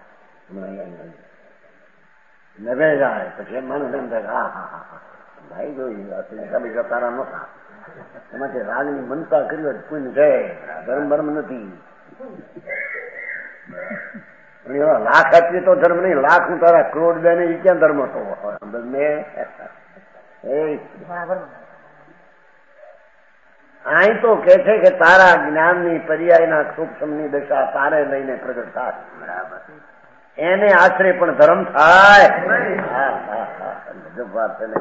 નવે જાય પછી એમ માનું એમ થાય હા હા હા હા ભાઈ જોઈ બીજા તારા નહોતા એમાંથી રાગની મનતા કરી પુણ્ય છે. ધર્મ ધર્મ નથી. લાખ આપીએ તો ધર્મ નહીં. લાખ હું તારા કરોડ દે ને એ ક્યાં ધર્મ હતો? અહીં તો કે છે કે તારા જ્ઞાનની પર્યાયના સૂક્ષ્મની દશા તારે લઈને પ્રગટ થાય. એને આશરે પણ ધર્મ થાય. હા હા હા વાત છે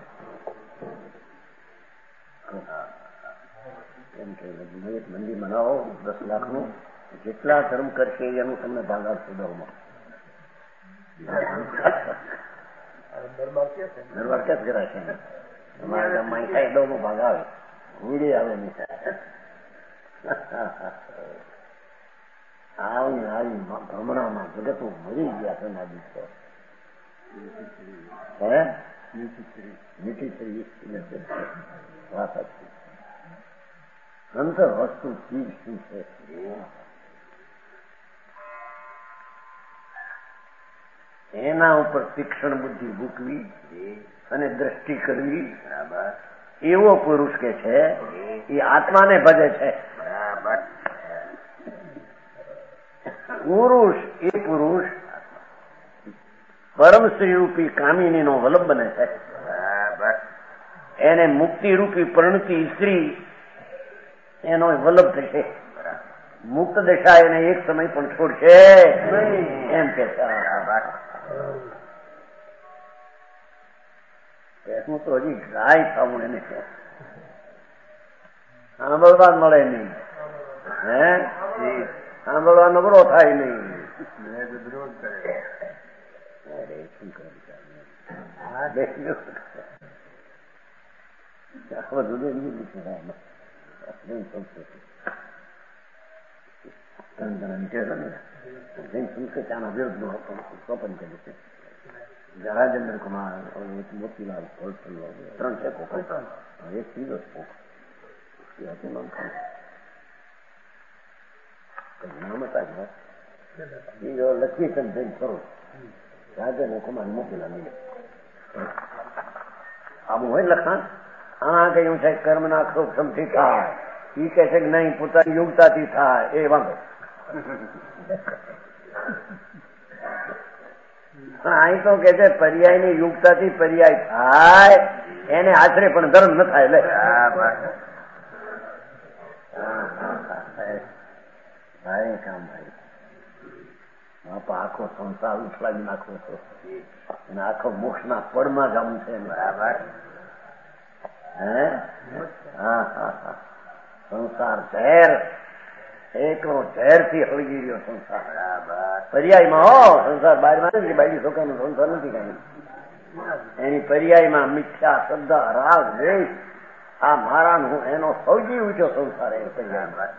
એમ કે મંદિર બનાવો દસ લાખ નું જેટલા ધર્મ કરશે એનું તમને ભાગ આપશે દરમાં. દરબાર ક્યાં કરાય છે? અમારા ગામમાં થાય દો નો ભાગ આવે વીડી આવે નહીં. આવી આવી ભ્રમણામાં જગત મરી ગયા છે ના દિવસો. હે મીઠી થઈ વાત હતી. અંતર વસ્તુ ચીજ શું છે? એના ઉપર તીક્ષ્ણ બુદ્ધિ મૂકવી અને દ્રષ્ટિ કરવી. એવો પુરુષ કે છે એ આત્માને ભજે છે. પુરુષ એ પુરુષ પરમ શ્રી રૂપી કામિની નો વલ્લભ બને છે. એને મુક્તિ રૂપી પરણતી સ્ત્રી એનો વલ્લભ થશે. મુક્ત દશા એને એક સમય પણ છોડશે એમ કે હું તો હજી ગાય થવું એને સાંભળવા મળે નહીં, હે સાંભળવા નબળો થાય નહીં. વિરોધ કરે. અરે શું કરે સંસ્કૃતાના વિરોધ સ્વપન કરે છે. રાજેન્દ્ર કુમાર, મોતીલાલ ત્રણ છે કોક, એક ત્રીજો કોક નામ હતા બીજો લક્ષ્મીચંદ જૈન સ્વરૂપ, રાજેન્દ્ર કુમાર મોતીલાલ. આવું હોય લખાણ. આ કહ્યું છે કર્મના ક્ષોભથી થાય, એ કહે છે કે નહીં પોતાની યોગ્યતાથી થાય. એ વાંધો અહીં તો કે છે પર્યાયની યુક્તાથી પર્યાય થાય, એને આશરે પણ ધર્મ ન થાય. લે ભાઈ કામ ભાઈ બાપા આખો સંસાર ઉછલાવી નાખવો છો અને આખો મોક્ષ ના પડમાં જવું છે. બરાબર. હે હા હા હા સંસાર ઝેર, એકલો ઝેર થી હળગી રહ્યો સંસાર. પર્યાયમાં હો સંસાર બહાર માં બાકી છોકરાનો સંસાર નથી કઈ. એની પર્યાયમાં મિથ્યા શ્રદ્ધા, રાગ, દ્વેષ, આ મારા હું એનો સૌથી ઊંચો સંસાર એ પર્યાયમાં.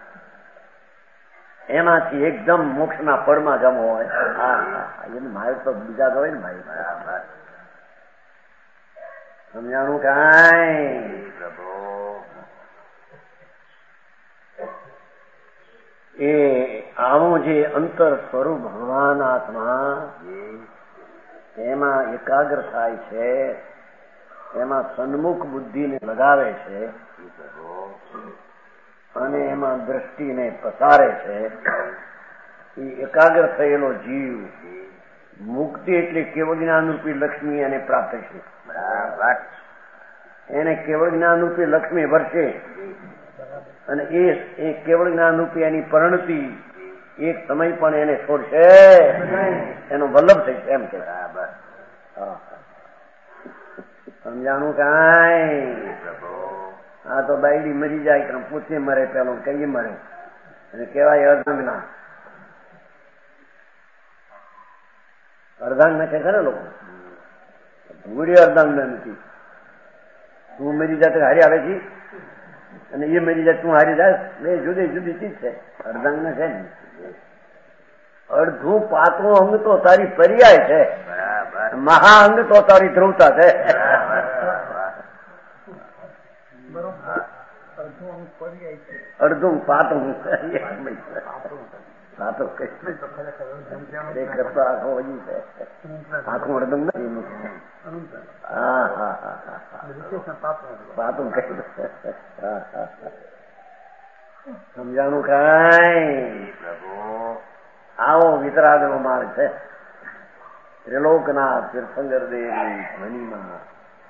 એમાંથી એકદમ મોક્ષના પડમાં જમો હોય. હા એને મારે તો બીજા તો હોય ને ભાઈ. સમજાણું કાંઈ? એ આવું જે અંતર સ્વરૂપ ભગવાન આત્મા એમાં એકાગ્ર થાય છે, એમાં સન્મુખ બુદ્ધિને લગાવે છે અને એમાં દ્રષ્ટિને પસારે છે. એ એકાગ્ર થયેલો જીવ મુક્તિ એટલે કેવળ જ્ઞાનરૂપી લક્ષ્મી એને પ્રાપ્ત છે. એને કેવળ જ્ઞાનરૂપી લક્ષ્મી વર્ષે અને એ કેવળ જ્ઞાનરૂપી એની પરિણતિ એક સમય પણ એને છોડશે, એનો વલ્લભ થશે એમ કે. સમજાણું કાંઈ? હા તો બાયડી મરી જાય કે પૂછે મરે, પેલો કઈ મરે અને કેવાય અર્ધાંગના. અર્ધાંગ નાખે ખરે લોકો, ભૂરી અર્ધાંગ નથી. તું મરી જાય હારી આવે છે અને એ મરી જાય તું હારી જાય, બે જુદી જુદી ચીજ છે. અર્ધાંગ ના છે ને અડધું પાતળું અંગ તો તારી પર્યાય છે, મહા અંગ તો તારી ધ્રુવતા છે. અડધું પાતળું કરતા આખો હજી છે, આખું અડધું નથી. હા હા હા પાતું કઈ સમજાણું કાંઈ? આવો વિતરાગ નો માર્ગ છે. ત્રિલોકનાથ તીર્થંકર દેવની ધ્વનિમાં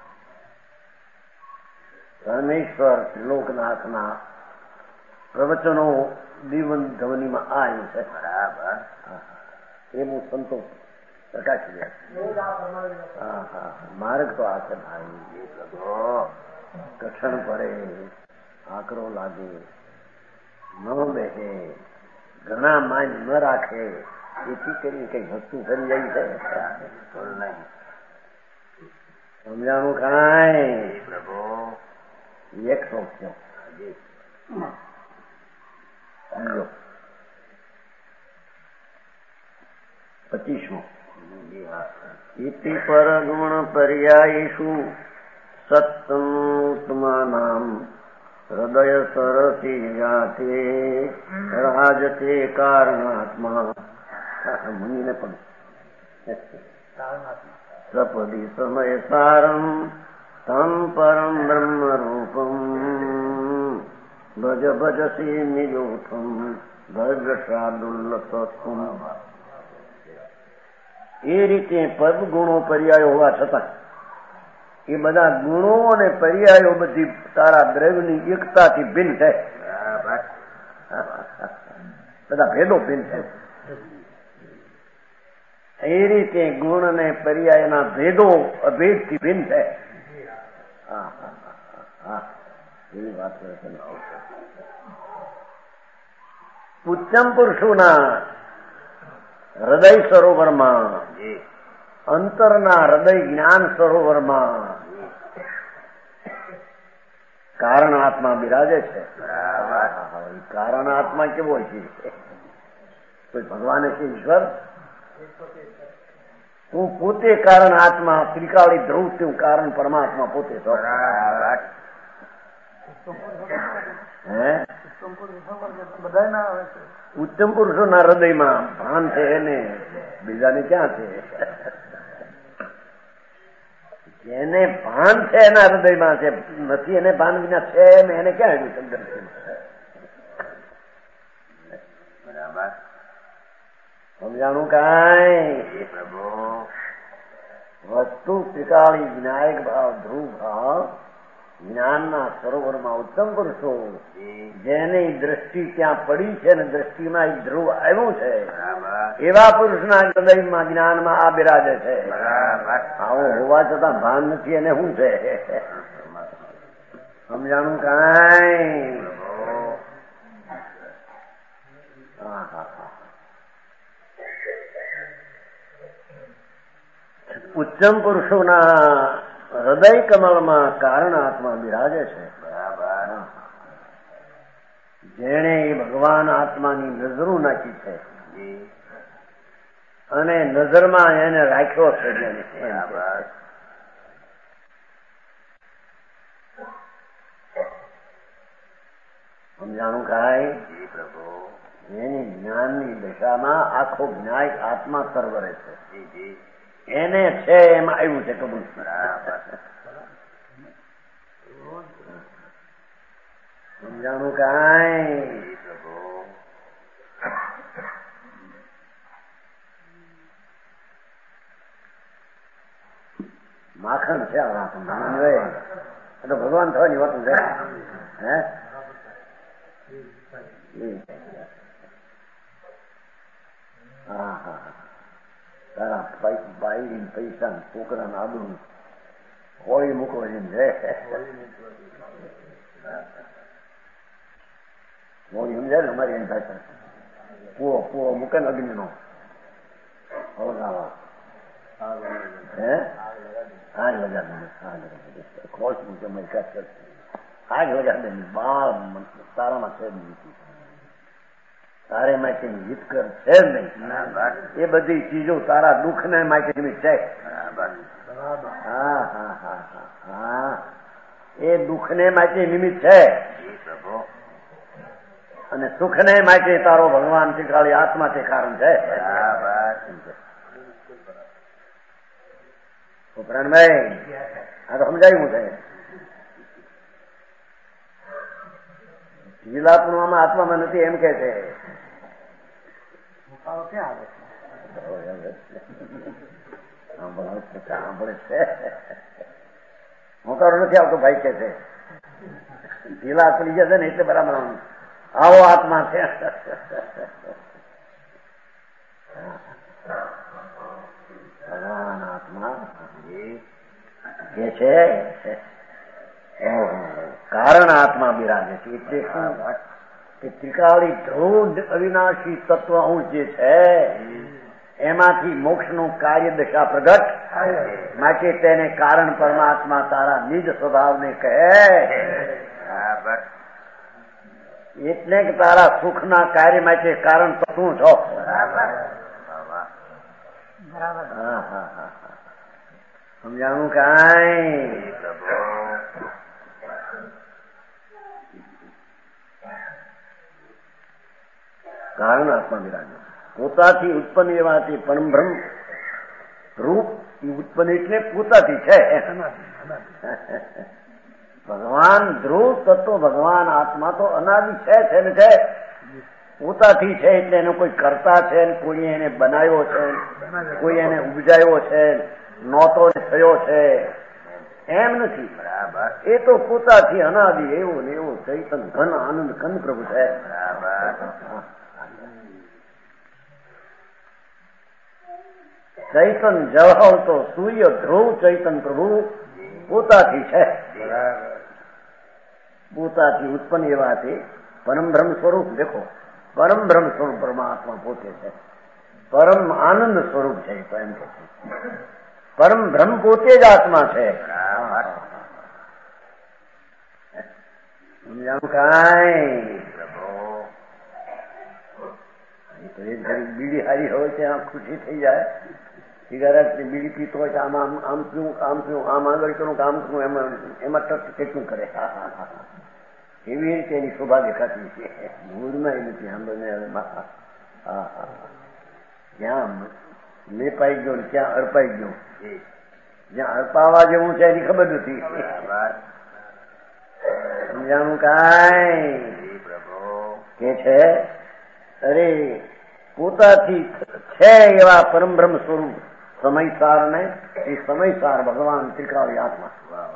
પરમેશ્વર ત્રિલોકનાથના પ્રવચનો દીવન ધ્વનિમાં આવ્યું છે. બરાબર. એવું સંતોષ પ્રકાશી દે. હા હા માર્ગ તો આ છે ભાઈ. કઠણ પડે, આકરો લાગે, ન બેસે, ઘણા માન ન રાખે, એથી કરી કઈ વસ્તુ કરી જાય છે. સમજાણું કાંઈ? એક સો પચીસમો ઇતિ પર ગુણ પર્યાયીષુ સત્તમોત્તમાનામ હૃદય સરસી જાતે રાજતે કારણાત્મા. મુનિને પણ સપદી સમય સારમ તમ પરમ બ્રહ્મ રૂપમ ભજ ભજસી નિજોથમ ભજ સાદુલ્લસત્વમ. એ રીતે પદ ગુણો પર્યાયો હોવા છતાં એ બધા ગુણો અને પર્યાયો બધી તારા દ્રવ્યની એકતાથી ભિન્ન છે. બધા ભેદો ભિન્ન છે. એ રીતે ગુણ અને પર્યાયના ભેદો અભેદથી ભિન્ન છે. હા હા હા એવી વાત છે. ઉત્તમ પુરુષોના હૃદય સરોવરમાં, અંતરના હૃદય જ્ઞાન સરોવરમાં કારણ આત્મા બિરાજે છે. કારણ આત્મા કેવો છે? કોઈ ભગવાન છે ઈશ્વર? હું પોતે કારણ આત્મા, ત્રિકાળી ધ્રુવ છું, કારણ પરમાત્મા પોતે છો. હે ઉત્તમ પુરુષોના હૃદયમાં ભાન છે એને, બીજાને ક્યાં છે? જેને ભાન છે એના હૃદયમાં છે, નથી એને ભાન વિના છે ને એને ક્યાં આવ્યું શબ્દ? સમજાણું કાંઈ? વસ્તુ ત્રિકાળી વિનાયક ભાવ, ધ્રુવ ભાવ, જ્ઞાનના સરોવરમાં ઉત્તમ પુરુષો જેની દ્રષ્ટિ ત્યાં પડી છે ને દ્રષ્ટિમાં એક ધ્રુવ આવ્યું છે એવા પુરુષના હૃદયમાં જ્ઞાનમાં આ બિરાજે છે. આવું હોવા છતાં ભાન નથી એને શું છે? સમજાણું કાંઈ? ઉત્તમ પુરુષોના હૃદય કમળમાં કારણ આત્મા બિરાજે છે. જેણે ભગવાન આત્માની નજરો નાખી છે અને નજરમાં એને રાખ્યો છે. સમજાણું કાંઈ? એની જ્ઞાનની દશામાં આખો જ્ઞાય આત્મા સર્વરે છે. એને છે એમાં આવ્યું છે કબૂલ. સમજાણું કાંઈ? માખણ છે આ વાત તો ભગવાન થવાની વાત છે. હે હા હા તારા બાઈ પૈસા છોકરા ના આદુ હોળી મૂકવા છે. હોળી સમજાય ને અમારી એની ભાષા કુવો કુવો મૂકે ને અગ્નિ નો હળગાવા હે આગ લગાડે ખોશ મૂકે મૈકા આગ લગાડે બાળ તારામાં છે નહીં. તારે માટે હિત કર છે જ નહીં. એ બધી ચીજો તારા દુઃખ ને માટે છે. હા હા હા હા એ દુઃખ ને માટે નિમિત્ત છે અને સુખ ને માટે તારો ભગવાન શીખાડી આત્મા તે કારણ છે. ઉપરાણભાઈ આ તો સમજાયું છે. જીલાપણુમાં આત્મામાં નથી એમ કે છે. સાંભળે છે મોકારો નથી આવતો ભાઈ કે છે. ઢીલા ચડી જશે ને એટલે બરાબર આવો આત્મા છે. ભગવાન આત્મા કે છે કારણ આત્મા બિરાજે છે. એટલે શું કે ત્રિકાળી ધ્રુવ અવિનાશી તત્વ હું જે છે એમાંથી મોક્ષનું કાર્ય દશા પ્રગટ માટે તેને કારણ પરમાત્મા તારા નિજ સ્વભાવને કહે. એટલે કે તારા સુખના કાર્ય માટે કારણ તો શું છો? હા હા હા સમજાણું કાંઈ? કારણ આત્મા બિરાજો પોતાથી ઉત્પન્ન એવાથી પરમબ્રહ્મ રૂપ ઉત્પન્ન એટલે પોતાથી છે. ભગવાન ધ્રુવ તત્વ ભગવાન આત્મા તો અનાદિ છે છે ને છે પોતાથી છે. એટલે એનો કોઈ કરતા છે કોઈ એને બનાવ્યો છે કોઈ એને ઉપજાયો છે નહોતો થયો છે એમ નથી. એ તો પોતાથી અનાદિ એવો ને એવો ચૈતન ઘન આનંદ કંદ પ્રભુ છે. ચૈતન જવાહર તો સૂર્ય ધ્રુવ ચૈતન પ્રભુ પોતાથી છે. પોતાથી ઉત્પન્ન એવાથી પરમબ્રહ્મ સ્વરૂપ દેખો પરમ બ્રહ્મ સ્વરૂપ પરમાત્મા પોતે છે, પરમ આનંદ સ્વરૂપ છે. તો એમ કે પરમ બ્રહ્મ પોતે જ આત્મા છે. સમજાણું કાંઈ? તો એક ઘડી બીડી હારી હોય ત્યાં ખુશી થઈ જાય. સિગારેટ ની બીડી પીતો હોય આમ આમ આમ પીવું આમ પીવું આમ આગળ કરું કામ કરું એમાં એમાં ટચ કેટલું કરે. હા હા હા હા એવી રીતે એની શોભા દેખાતી છે. મૂળમાં એ નથી આંબને. હા હા જ્યાં લેપાઈ ગયો ક્યાં અડપાઈ ગયો, જ્યાં અડપાવા જેવું છે એની ખબર નથી. સમજાણું કાંઈ? કે છે અરે પોતાથી છે એવા પરમ બ્રહ્મ સ્વરૂપ સમયસાર ને એ સમયસાર ભગવાન ત્રિકાળી આત્મા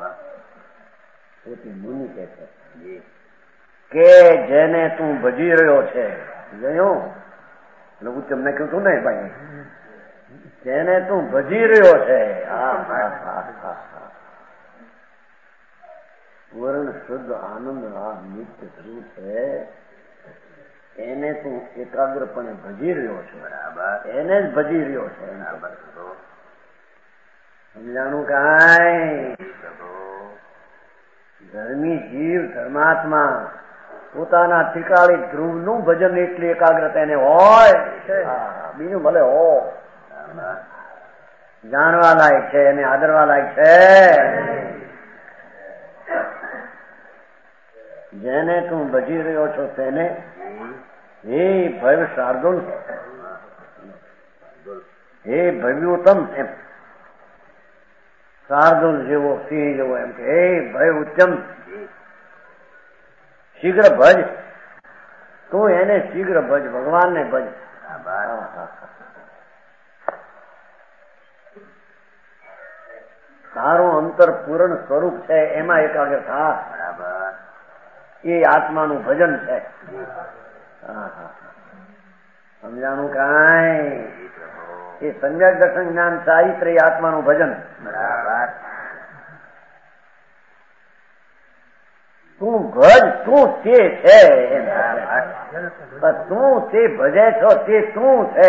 પોતે મુનિ કે છે કે જેને તું ભજી રહ્યો છે, જોયું એટલે ઉચ્ચમ નાખ્યું તું ને ભાઈ, જેને તું ભજી રહ્યો છે પૂર્ણ શુદ્ધ આનંદ આ નિત્ય ધ્રુવ છે, એને તું એકાગ્રપણે ભજી રહ્યો છે. બરાબર એને જ ભજી રહ્યો છે. સમજાણું કાંઈ? ધર્મી જીવ ધર્માત્મા પોતાના ત્રિકાળી ધ્રુવ નું ભજન એટલી એકાગ્રતા એને હોય, બીજું ભલે હો, જાણવા લાયક છે એને આદરવા લાયક છે. જેને તું ભજી રહ્યો છો તેને હે ભવ્ય શાર્દુલ, હે ભવ્યોત્તમ, એમ શાર્દુલ જેવો સિંહ જેવો એમ કે હે ભય ઉત્તમ શીઘ્ર ભજ, તું એને શીઘ્ર ભજ, ભગવાનને ભજ. તારું અંતર પૂર્ણ સ્વરૂપ છે એમાં એકાગ્ર થા. એ આત્માનું ભજન છે. સમજાણું કાંઈ? એ સમ્યક દર્શન જ્ઞાન ચારિત્ર એ આત્માનું ભજન. બરાબર તું ભજ, તું તે છે, તું તે ભજે છો તે તું છે.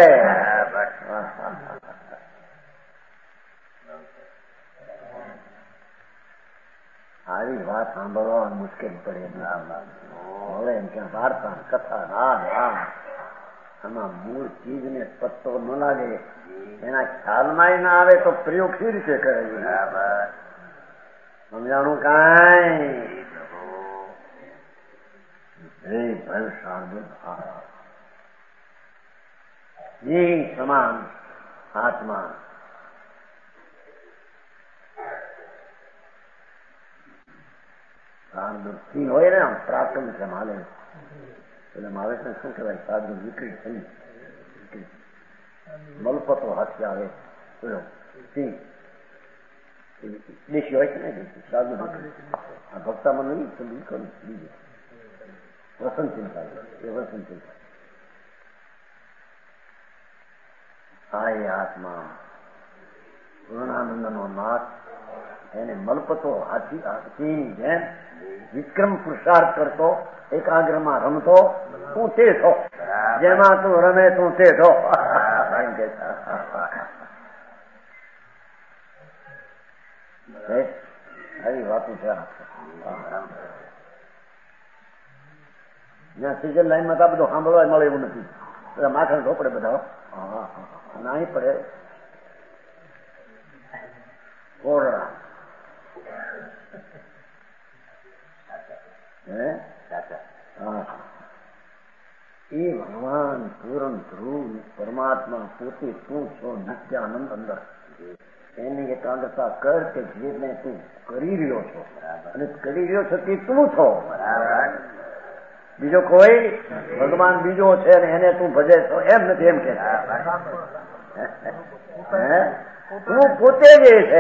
આવી વાત સાંભળવા મુશ્કેલ પડે. હવે એમ કે વાર્તા કથા રામ રામ આમાં મૂળ ચીજ ને પત્તો ન લાગે, એના ખ્યાલમાં ના આવે તો પ્રયોગ સી રીતે કરે? સમજાણું કાંઈ? હે ભય શાર્દુલ એ સમાન આત્મા શાર્દુલ સિંહ હોય ને આમ પ્રાપ્તમ છે માલે એટલે મારે શું કહેવાય? શાર્દુલ વિકૃત સિંહ, મલપતો હાથે આવે સિંહ દેશી હોય છે ને શાર્દુલ આ ભક્તામાં નહીં બીજું વસંત ચિંતા એ વસંત ચિંતા આ એ આત્મા પૂર્ણાનંદ નો નાથ એને મલપતો હાથી સિંહ જેમ વિક્રમ પુરુષાર્થ કરતો એકાગ્રમાં રમતો તું તે છો, જેમાં તું રમે તું તે છો. આવી વાતો છે. જ્યાં સીઝન લાઈનમાં તો આ બધું સાંભળવા મળે એવું નથી. બધા માથા ઢોપડે બધા નાહી પડે કોરડા. એ ભગવાન પૂર્ણ ધ્રુવ પરમાત્મા પોતે તું છો, નિત્યાનંદ અંદર એની એકાગ્રતા કર કે જેને તું કરી રહ્યો છો અને કરી રહ્યો છો તે તું છો. બીજો કોઈ ભગવાન બીજો છે અને એને તું ભજે છો એમ નથી. એમ કે તું પોતે જ છે.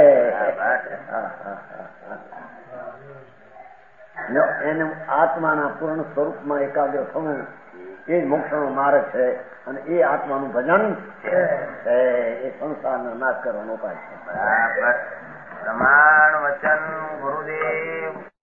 એને આત્માના પૂર્ણ સ્વરૂપમાં એકાગ્ર થવું એ જ મોક્ષનો માર્ગ છે અને એ આત્માનું ભજન છે. એ સંસારનો નાશ કરવાનો ઉપાય છે. પ્રમાણ વચન ગુરુદેવ